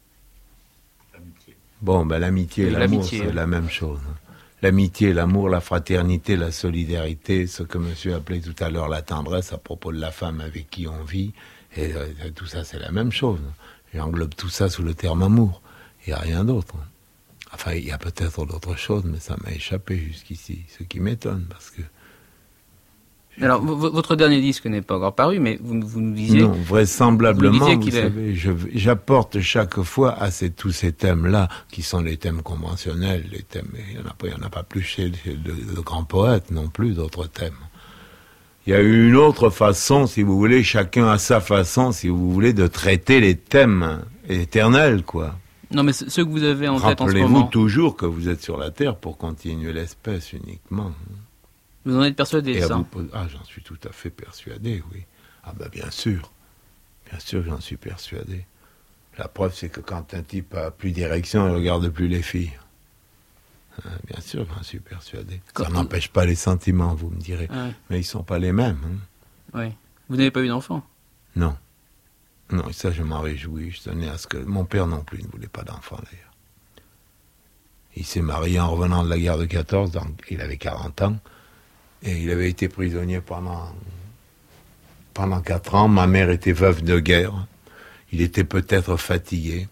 Bon, ben l'amitié et Oui, l'amour, l'amitié, c'est oui. la même chose. L'amitié, l'amour, la fraternité, la solidarité, ce que monsieur appelait tout à l'heure la tendresse à propos de la femme avec qui on vit, et euh, tout ça, c'est la même chose. J'englobe tout ça sous le terme amour. Il n'y a rien d'autre. Enfin, il y a peut-être d'autres choses, mais ça m'a échappé jusqu'ici, ce qui m'étonne, parce que... Alors, v- votre dernier disque n'est pas encore paru, mais vous, vous nous disiez... Non, vraisemblablement, vous vous, disiez qu'il est- savez, je- j'apporte chaque fois à ces, tous ces thèmes-là, qui sont les thèmes conventionnels, les thèmes, il n'y en a pas, il y en a pas plus chez chez de, de grands poètes non plus, d'autres thèmes. Il y a une autre façon, si vous voulez, chacun a sa façon, si vous voulez, de traiter les thèmes éternels, quoi. Non, mais ce- ceux que vous avez en tête en ce Rappelez-vous moment, toujours que vous êtes sur la Terre pour continuer l'espèce uniquement. vous en êtes persuadé de Et à ça? vous poser- Ah, j'en suis tout à fait persuadé, oui. Ah ben bien sûr. Bien sûr, j'en suis persuadé. La preuve, c'est que quand un type a plus d'érection, il ne regarde plus les filles. Hein, bien sûr, j'en suis persuadé. Quand- Ça n'empêche pas les sentiments, vous me direz. Ah, Mais ils ne sont pas les mêmes. Hein. oui. Vous n'avez pas eu d'enfant? Non. Non, et ça, je m'en réjouis. Je tenais à ce que... Mon père non plus ne voulait pas d'enfant, d'ailleurs. Il s'est marié en revenant de la guerre de quatorze, donc il avait quarante ans. Et il avait été prisonnier pendant, pendant quatre ans. Ma mère était veuve de guerre. Il était peut-être fatigué.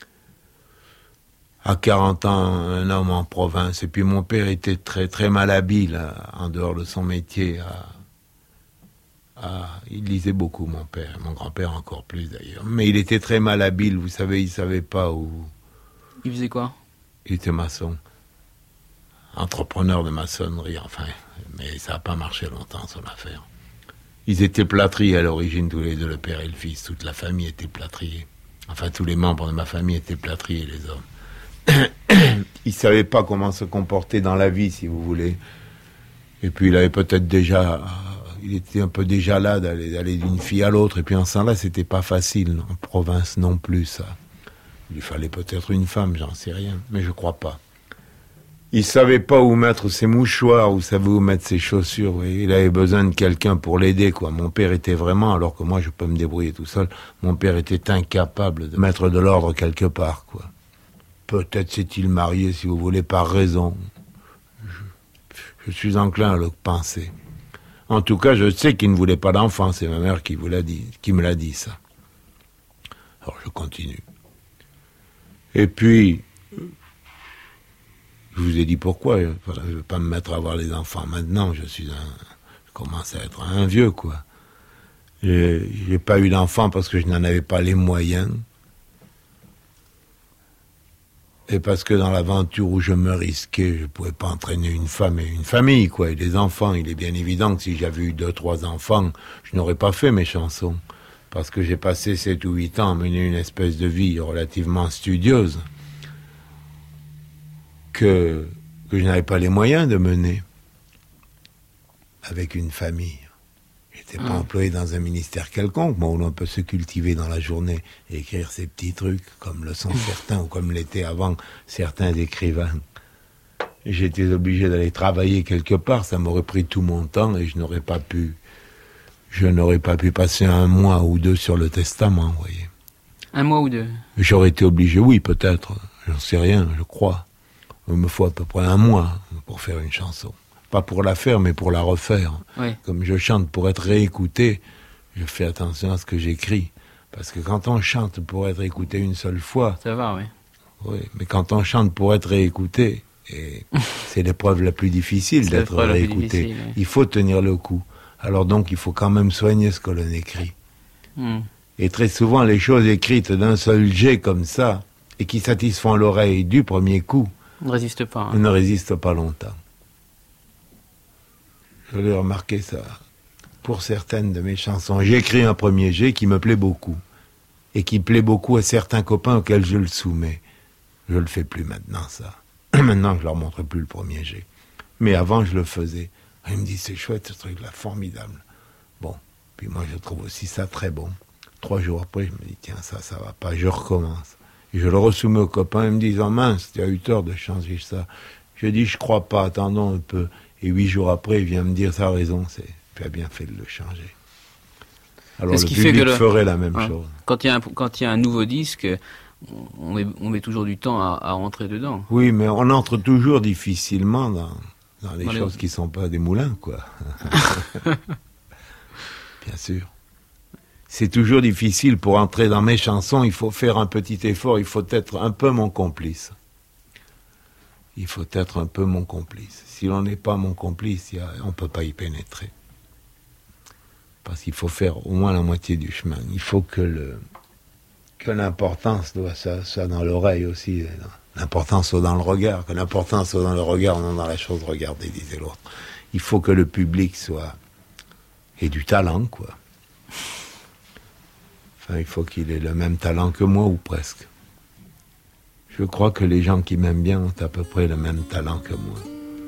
À quarante ans, un homme en province. Et puis mon père était très, très malhabile, en dehors de son métier. À, à, il lisait beaucoup, mon père. Mon grand-père encore plus, d'ailleurs. Mais il était très malhabile, vous savez, il ne savait pas où... Il faisait quoi? Il était maçon. Entrepreneur de maçonnerie, enfin. Mais ça n'a pas marché longtemps, son affaire. Ils étaient plâtriers à l'origine, tous les deux, le père et le fils. Toute la famille était plâtrier. Enfin, tous les membres de ma famille étaient plâtriers, les hommes. Il ne savait pas comment se comporter dans la vie, si vous voulez. Et puis, il avait peut-être déjà... Il était un peu déjà là d'aller, d'aller d'une fille à l'autre. Et puis, en ce temps-là, c'était pas facile. En province non plus, ça. Il lui fallait peut-être une femme, j'en sais rien. Mais je crois pas. Il savait pas où mettre ses mouchoirs, où savait où mettre ses chaussures. Oui. Il avait besoin de quelqu'un pour l'aider, quoi. Mon père était vraiment, alors que moi je peux me débrouiller tout seul, mon père était incapable de mettre de l'ordre quelque part, quoi. Peut-être s'est-il marié, si vous voulez, par raison. Je, je suis enclin à le penser. En tout cas, je sais qu'il ne voulait pas d'enfant. C'est ma mère qui vous l'a dit, qui me l'a dit, ça. Alors je continue. Et puis, je vous ai dit pourquoi. Voilà, je ne veux pas me mettre à avoir les enfants maintenant. Je suis un, je commence à être un vieux, quoi. Je n'ai pas eu d'enfants parce que je n'en avais pas les moyens. Et parce que dans l'aventure où je me risquais, je ne pouvais pas entraîner une femme et une famille, quoi, et des enfants. Il est bien évident que si j'avais eu deux, trois enfants, je n'aurais pas fait mes chansons. Parce que j'ai passé sept ou huit ans à mener une espèce de vie relativement studieuse que, que je n'avais pas les moyens de mener avec une famille. Je n'étais pas employé dans un ministère quelconque, moi, où l'on peut se cultiver dans la journée et écrire ces petits trucs, comme le sont certains, ou comme l'étaient avant certains écrivains. J'étais obligé d'aller travailler quelque part, ça m'aurait pris tout mon temps et je n'aurais pas pu, je n'aurais pas pu passer un mois ou deux sur le testament, vous voyez. Un mois ou deux? J'aurais été obligé, oui, peut-être, j'en sais rien, je crois. Il me faut à peu près un mois pour faire une chanson. Pas pour la faire, mais pour la refaire. Oui. Comme je chante pour être réécouté, je fais attention à ce que j'écris. Parce que quand on chante pour être écouté une seule fois... Ça va, oui. Oui, mais quand on chante pour être réécouté, et c'est l'épreuve la plus difficile C'est d'être l'épreuve la plus réécouté. difficile, oui. Il faut tenir le coup. Alors donc, il faut quand même soigner ce que l'on écrit. Hmm. Et très souvent, les choses écrites d'un seul jet comme ça, et qui satisfont l'oreille du premier coup, Ne résiste pas. Hein. ne résistent pas longtemps. Je l'ai remarqué ça pour certaines de mes chansons. J'ai écrit un premier jet qui me plaît beaucoup, et qui plaît beaucoup à certains copains auxquels je le soumets. Je le fais plus maintenant, ça. Maintenant, je leur montre plus le premier jet. Mais avant, je le faisais. Ils me disent, c'est chouette, ce truc-là, formidable. Bon, puis moi, je trouve aussi ça très bon. Trois jours après, je me dis, tiens, ça, ça va pas, je recommence. Et je le ressoumets aux copains, ils me disent, oh mince, tu as eu tort de changer ça. Je dis, je crois pas, attendons un peu. Et huit jours après, il vient me dire, ça a raison, c'est, tu as bien fait de le changer. Alors c'est ce le qui public fait que le... ferait la même ouais. chose. Quand il y a un, quand il y a un nouveau disque, on met, on met toujours du temps à, à rentrer dedans. Oui, mais on entre toujours difficilement dans, dans les dans choses les... qui sont pas des moulins, quoi. Bien sûr. C'est toujours difficile pour entrer dans mes chansons, il faut faire un petit effort, il faut être un peu mon complice. Il faut être un peu mon complice. Si l'on n'est pas mon complice, y a, on ne peut pas y pénétrer. Parce qu'il faut faire au moins la moitié du chemin. Il faut que, le, que l'importance soit, soit, soit dans l'oreille aussi, l'importance soit dans le regard, que l'importance soit dans le regard, non dans la chose regardée, disait l'autre. Il faut que le public soit... ait du talent, quoi. Enfin, il faut qu'il ait le même talent que moi, ou presque. Je crois que les gens qui m'aiment bien ont à peu près le même talent que moi.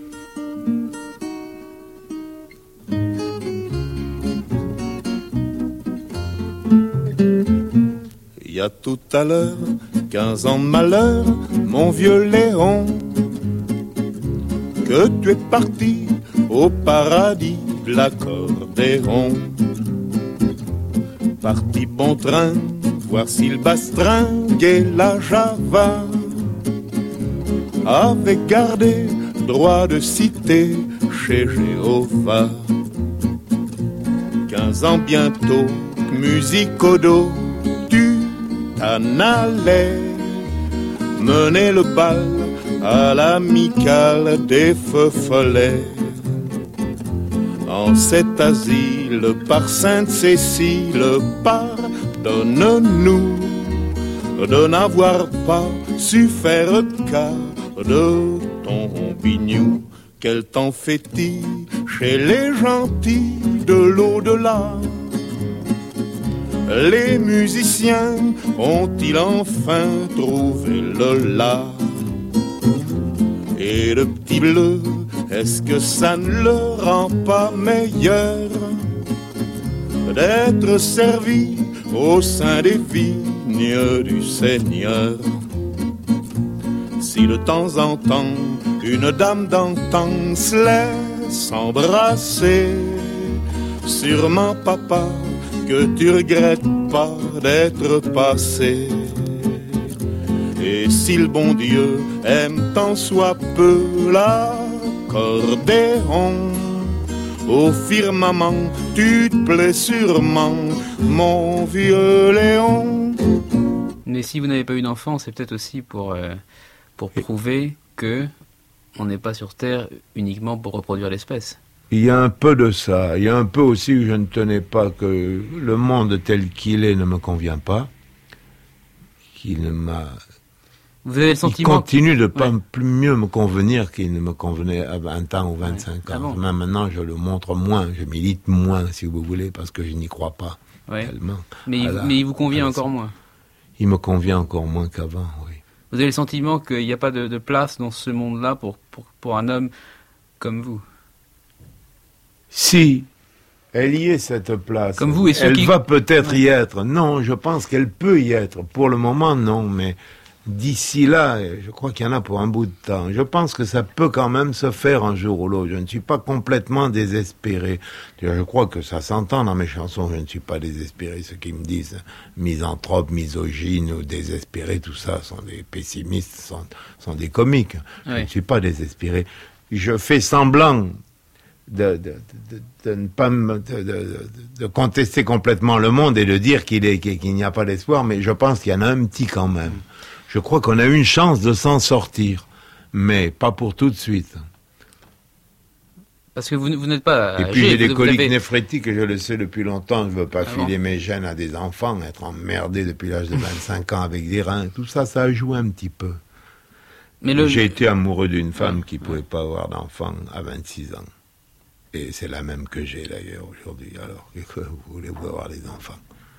Il y a tout à l'heure, quinze ans de malheur, mon vieux Léon, que tu es parti au paradis de l'accordéon. Parti bon train, voir s'il bastringuait la Java, avait gardé droit de cité chez Jéhovah. Quinze ans bientôt, musique au dos, tu t'en allais mener le bal à l'amicale des feux follets. En cet asile, par Sainte-Cécile, pardonne-nous de n'avoir pas su faire cas de ton bignou. Quel temps fait-il chez les gentils de l'au-delà? Les musiciens ont-ils enfin trouvé le la? Et le petit bleu, est-ce que ça ne le rend pas meilleur d'être servi au sein des vignes du Seigneur? Si de temps en temps une dame d'antan se laisse embrasser, sûrement papa que tu regrettes pas d'être passé. Et si le bon Dieu aime tant soit peu l'accordéon, au firmament tu te plais sûrement, mon vieux Léon. Mais si vous n'avez pas eu d'enfant, c'est peut-être aussi pour, euh, pour prouver que on n'est pas sur Terre uniquement pour reproduire l'espèce. Il y a un peu de ça. Il y a un peu aussi où je ne tenais pas que le monde tel qu'il est ne me convient pas. Qu'il ne m'a... Vous avez le sentiment... Il continue de pas ouais. plus mieux me convenir qu'il ne me convenait à vingt ans ou vingt-cinq ouais. ans. Ah bon. Même maintenant, je le montre moins, je milite moins, si vous voulez, parce que je n'y crois pas ouais. tellement. Mais, il, la, mais il vous convient la, encore moins. Il me convient encore moins qu'avant, oui. Vous avez le sentiment qu'il n'y a pas de, de place dans ce monde-là pour, pour, pour un homme comme vous? Si elle y est, cette place, comme vous et ceux elle qui... va peut-être y être. Non, je pense qu'elle peut y être. Pour le moment, non, mais d'ici là, je crois qu'il y en a pour un bout de temps. Je pense que ça peut quand même se faire un jour ou l'autre. Je ne suis pas complètement désespéré. Je crois que ça s'entend dans mes chansons. Je ne suis pas désespéré. Ceux qui me disent misanthrope, misogyne ou désespéré, tout ça sont des pessimistes, sont, sont des comiques. Je oui. ne suis pas désespéré. Je fais semblant De, de, de, de ne pas me, de, de, de contester complètement le monde et de dire qu'il est, qu'il n'y a pas d'espoir, mais je pense qu'il y en a un petit quand même. Je crois qu'on a une chance de s'en sortir, mais pas pour tout de suite. Parce que vous, vous n'êtes pas Et âgé, puis j'ai des vous, coliques vous avez... néphrétiques, et je le sais depuis longtemps, je ne veux pas ah filer bon. mes gènes à des enfants, être emmerdé depuis l'âge de vingt-cinq ans avec des reins, tout ça, ça a joué un petit peu. Mais le... J'ai été amoureux d'une femme ouais, qui ne pouvait ouais. pas avoir d'enfant à vingt-six ans. Et c'est la même que j'ai d'ailleurs aujourd'hui. Alors, que vous voulez-vous avoir des enfants?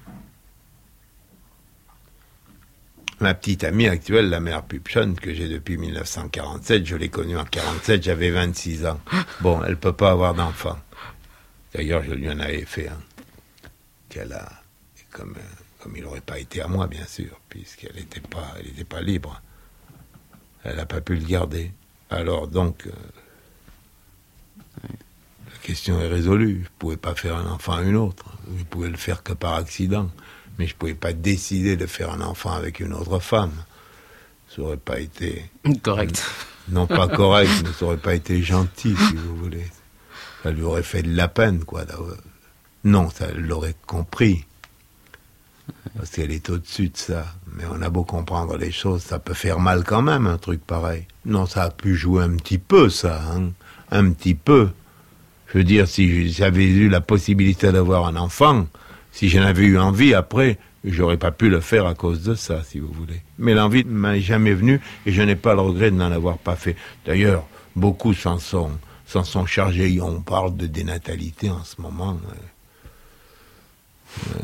Ma petite amie actuelle, la mère Pupchon, que j'ai depuis mille neuf cent quarante-sept, je l'ai connue en quarante-sept, j'avais vingt-six ans. Bon, elle ne peut pas avoir d'enfant. D'ailleurs, je lui en avais fait un. Qu'elle a, comme, comme il n'aurait pas été à moi, bien sûr, puisqu'elle n'était pas, elle n'était pas libre. Elle n'a pas pu le garder. Alors donc, euh, ouais. La question est résolue. Je ne pouvais pas faire un enfant à une autre. Je pouvais le faire que par accident. Mais je ne pouvais pas décider de faire un enfant avec une autre femme. Ça n'aurait pas été... Correct. Non pas correct, mais ça n'aurait pas été gentil, si vous voulez. Ça lui aurait fait de la peine, quoi. Non, ça l'aurait compris. Parce qu'elle est au-dessus de ça. Mais on a beau comprendre les choses, ça peut faire mal quand même, un truc pareil. Non, ça a pu jouer un petit peu, ça. Hein, un petit peu. Je veux dire, si j'avais eu la possibilité d'avoir un enfant, si j'en avais eu envie après, j'aurais pas pu le faire à cause de ça, si vous voulez. Mais l'envie ne m'est jamais venue et je n'ai pas le regret de n'en avoir pas fait. D'ailleurs, beaucoup s'en sont, s'en sont chargés. On parle de dénatalité en ce moment. Euh,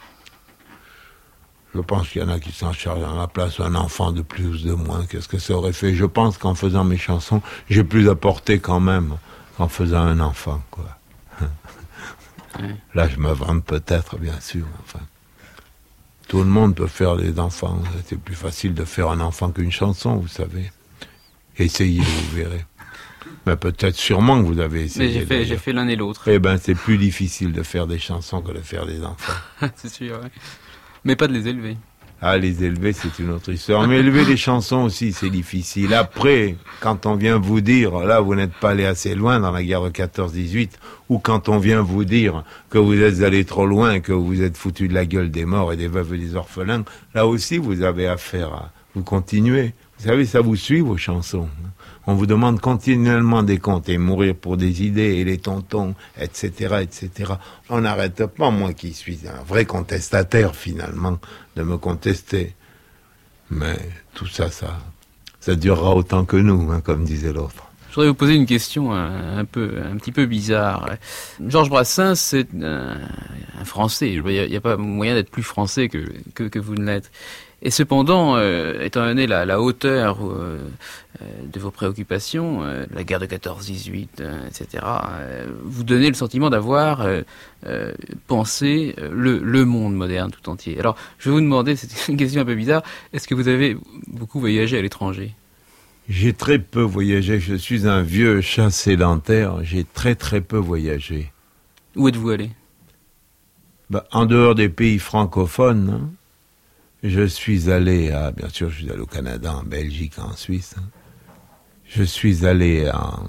je pense qu'il y en a qui s'en chargent à la place d'un enfant de plus ou de moins. Qu'est-ce que ça aurait fait? Je pense qu'en faisant mes chansons, j'ai plus apporté quand même qu'en faisant un enfant, quoi. Là, je me vante peut-être, bien sûr. Enfin, tout le monde peut faire des enfants. C'est plus facile de faire un enfant qu'une chanson, vous savez. Essayez, vous verrez. Mais peut-être sûrement que vous avez essayé. Mais j'ai fait, j'ai fait l'un et l'autre. Eh ben, c'est plus difficile de faire des chansons que de faire des enfants. C'est sûr, ouais. Mais pas de les élever. Ah, les élever, c'est une autre histoire. Mais élever les chansons aussi, c'est difficile. Après, quand on vient vous dire, là, vous n'êtes pas allé assez loin dans la guerre de quatorze dix-huit, ou quand on vient vous dire que vous êtes allé trop loin, que vous êtes foutu de la gueule des morts et des veuves et des orphelins, là aussi, vous avez affaire à... Vous continuez. Vous savez, ça vous suit, vos chansons. On vous demande continuellement des comptes et mourir pour des idées et les tontons, et cetera, et cetera. On n'arrête pas, moi qui suis un vrai contestataire, finalement, de me contester. Mais tout ça, ça, ça durera autant que nous, hein, comme disait l'autre. Je voudrais vous poser une question un, un peu, un petit peu bizarre. Georges Brassens, c'est un, un Français. Il n'y a, a pas moyen d'être plus français que, que, que vous ne l'êtes. Et cependant, euh, étant donné la, la hauteur euh, de vos préoccupations, euh, la guerre de quatorze dix-huit, euh, et cetera, euh, vous donnez le sentiment d'avoir euh, euh, pensé le, le monde moderne tout entier. Alors, je vais vous demander, c'est une question un peu bizarre, est-ce que vous avez beaucoup voyagé à l'étranger ? J'ai très peu voyagé, je suis un vieux chat sédentaire, j'ai très très peu voyagé. Où êtes-vous allé ? Bah, en dehors des pays francophones, hein. Je suis allé à, bien sûr, je suis allé au Canada, en Belgique, en Suisse. Je suis allé en,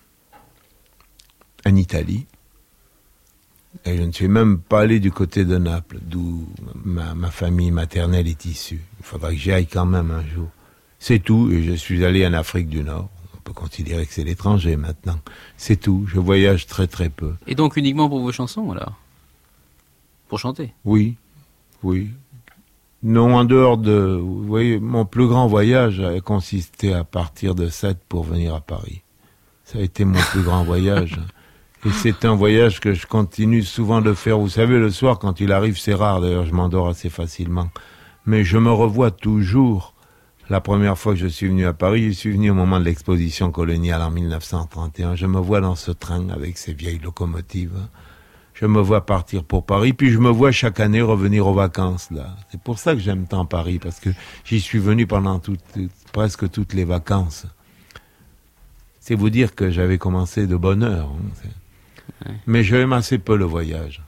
en Italie. Et je ne suis même pas allé du côté de Naples, d'où ma, ma famille maternelle est issue. Il faudra que j'y aille quand même un jour. C'est tout. Et je suis allé en Afrique du Nord. On peut considérer que c'est l'étranger maintenant. C'est tout. Je voyage très très peu. Et donc uniquement pour vos chansons, alors ? Pour chanter ? Oui, oui. Non, en dehors de... Vous voyez, mon plus grand voyage a consisté à partir de Sète pour venir à Paris. Ça a été mon plus grand voyage. Et c'est un voyage que je continue souvent de faire. Vous savez, le soir, quand il arrive, c'est rare. D'ailleurs, je m'endors assez facilement. Mais je me revois toujours. La première fois que je suis venu à Paris, je suis venu au moment de l'exposition coloniale en mille neuf cent trente et un. Je me vois dans ce train avec ces vieilles locomotives. Je me vois partir pour Paris, puis je me vois chaque année revenir aux vacances, là. C'est pour ça que j'aime tant Paris, parce que j'y suis venu pendant toutes, presque toutes les vacances. C'est vous dire que j'avais commencé de bonne heure. Hein. Ouais. Mais j'aime assez peu le voyage.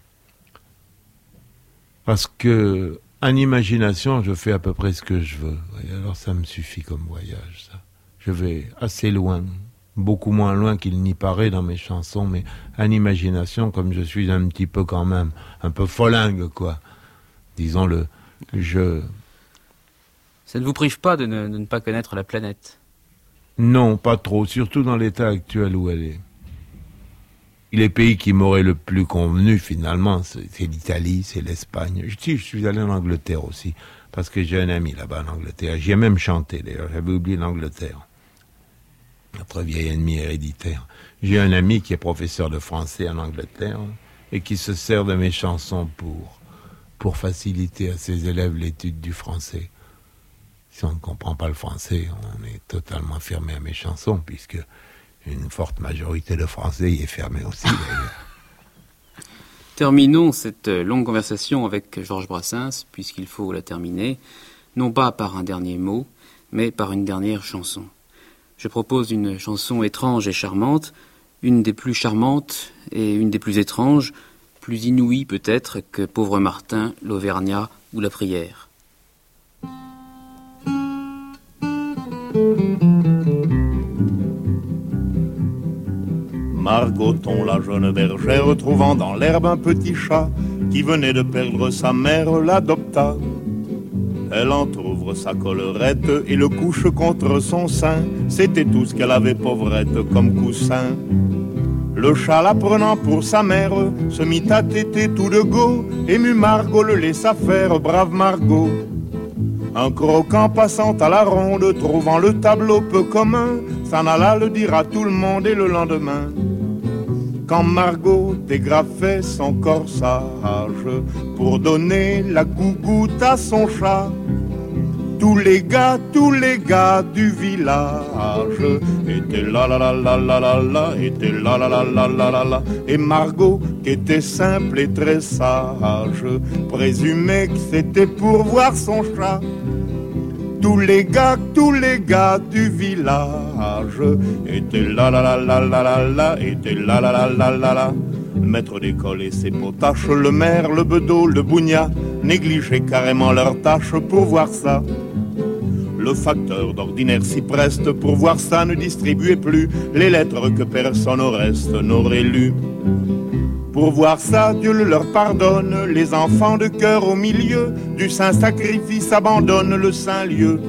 Parce que, en imagination, je fais à peu près ce que je veux. Et alors ça me suffit comme voyage, ça. Je vais assez loin. Beaucoup moins loin qu'il n'y paraît dans mes chansons, mais en imagination, comme je suis un petit peu quand même, un peu folingue, quoi. Disons-le, je... Ça ne vous prive pas de ne, de ne pas connaître la planète ? Non, pas trop, surtout dans l'état actuel où elle est. Les pays qui m'auraient le plus convenu, finalement, c'est, c'est l'Italie, c'est l'Espagne. Je, je suis allé en Angleterre aussi, parce que j'ai un ami là-bas en Angleterre. J'y ai même chanté, d'ailleurs, j'avais oublié l'Angleterre. Notre vieil ennemi héréditaire. J'ai un ami qui est professeur de français en Angleterre et qui se sert de mes chansons pour, pour faciliter à ses élèves l'étude du français. Si on ne comprend pas le français, on est totalement fermé à mes chansons, puisque une forte majorité de Français y est fermée aussi, d'ailleurs. Terminons cette longue conversation avec Georges Brassens, puisqu'il faut la terminer, non pas par un dernier mot, mais par une dernière chanson. Je propose une chanson étrange et charmante, une des plus charmantes et une des plus étranges, plus inouïe peut-être que Pauvre Martin, l'Auvergnat ou la prière. Margoton, la jeune bergère, trouvant dans l'herbe un petit chat qui venait de perdre sa mère, l'adopta. Elle entr'ouvre sa collerette et le couche contre son sein. C'était tout ce qu'elle avait, pauvrette, comme coussin. Le chat, la prenant pour sa mère, se mit à téter tout de go. Ému Margot le laissa faire, brave Margot. Un croquant passant à la ronde, trouvant le tableau peu commun, s'en alla le dire à tout le monde et le lendemain. Quand Margot dégrafait son corsage pour donner la gougoute à son chat, tous les gars, tous les gars du village étaient là là là là là là là, étaient là là là là là là là. Et Margot, qui était simple et très sage, présumait que c'était pour voir son chat. Tous les gars, tous les gars du village étaient là là là là là là là, étaient là là là là là là. Le maître d'école et ses potaches, le maire, le bedeau, le bougna, négligeaient carrément leurs tâches pour voir ça. Le facteur d'ordinaire s'y preste pour voir ça, ne distribuait plus les lettres que personne au reste n'aurait lues. Pour voir ça, Dieu le leur pardonne, les enfants de cœur au milieu du saint sacrifice abandonnent le saint lieu.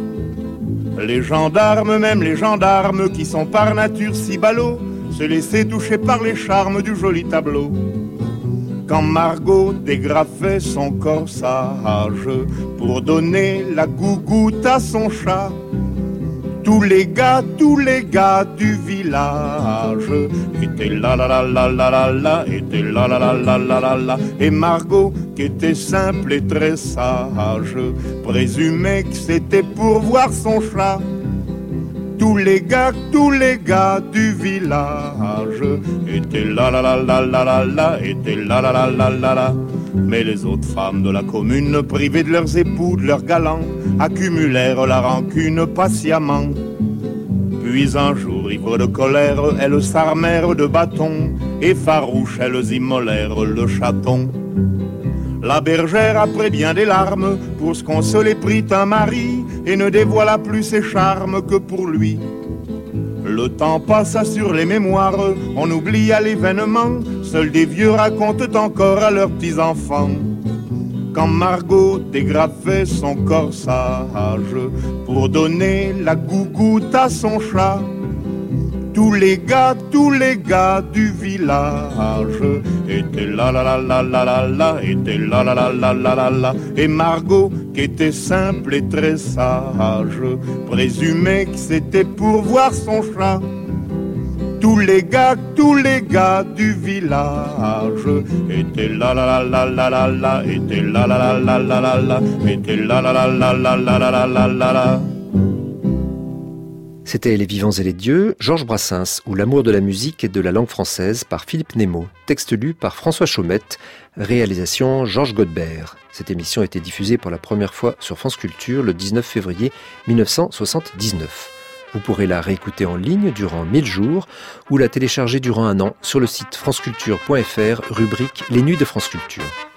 Les gendarmes, même les gendarmes qui sont par nature si ballots, se laissaient toucher par les charmes du joli tableau. Quand Margot dégrafait son corsage pour donner la gougoute à son chat, tous les gars, tous les gars du village étaient là là là là là là là, étaient là là là là là là là. Et Margot, qui était simple et très sage, présumait que c'était pour voir son chat. Tous les gars, tous les gars du village étaient là là là là là là là, étaient là là là là là là. Mais les autres femmes de la commune, privées de leurs époux, de leurs galants, accumulèrent la rancune patiemment. Puis un jour, ivres de colère, elles s'armèrent de bâtons, et farouches, elles immolèrent le chaton. La bergère, après bien des larmes, pour se consoler prit un mari, et ne dévoila plus ses charmes que pour lui. Le temps passa sur les mémoires, on oublia l'événement, seuls des vieux racontent encore à leurs petits-enfants. Quand Margot dégrafait son corsage pour donner la gougoute à son chat, tous les gars, tous les gars du village étaient là là là là là là là, étaient là là là là là là là. Et Margot, qui était simple et très sage, présumait que c'était pour voir son chat. Tous les gars, tous les gars du village étaient là là là là là là là, étaient là là là là là là là, étaient là là là là là là là là là là. C'était Les Vivants et les Dieux, Georges Brassens, ou L'amour de la musique et de la langue française par Philippe Nemo. Texte lu par François Chaumette, réalisation Georges Godbert. Cette émission a été diffusée pour la première fois sur France Culture le dix-neuf février mille neuf cent soixante-dix-neuf. Vous pourrez la réécouter en ligne durant mille jours ou la télécharger durant un an sur le site franceculture point f r, rubrique Les Nuits de France Culture.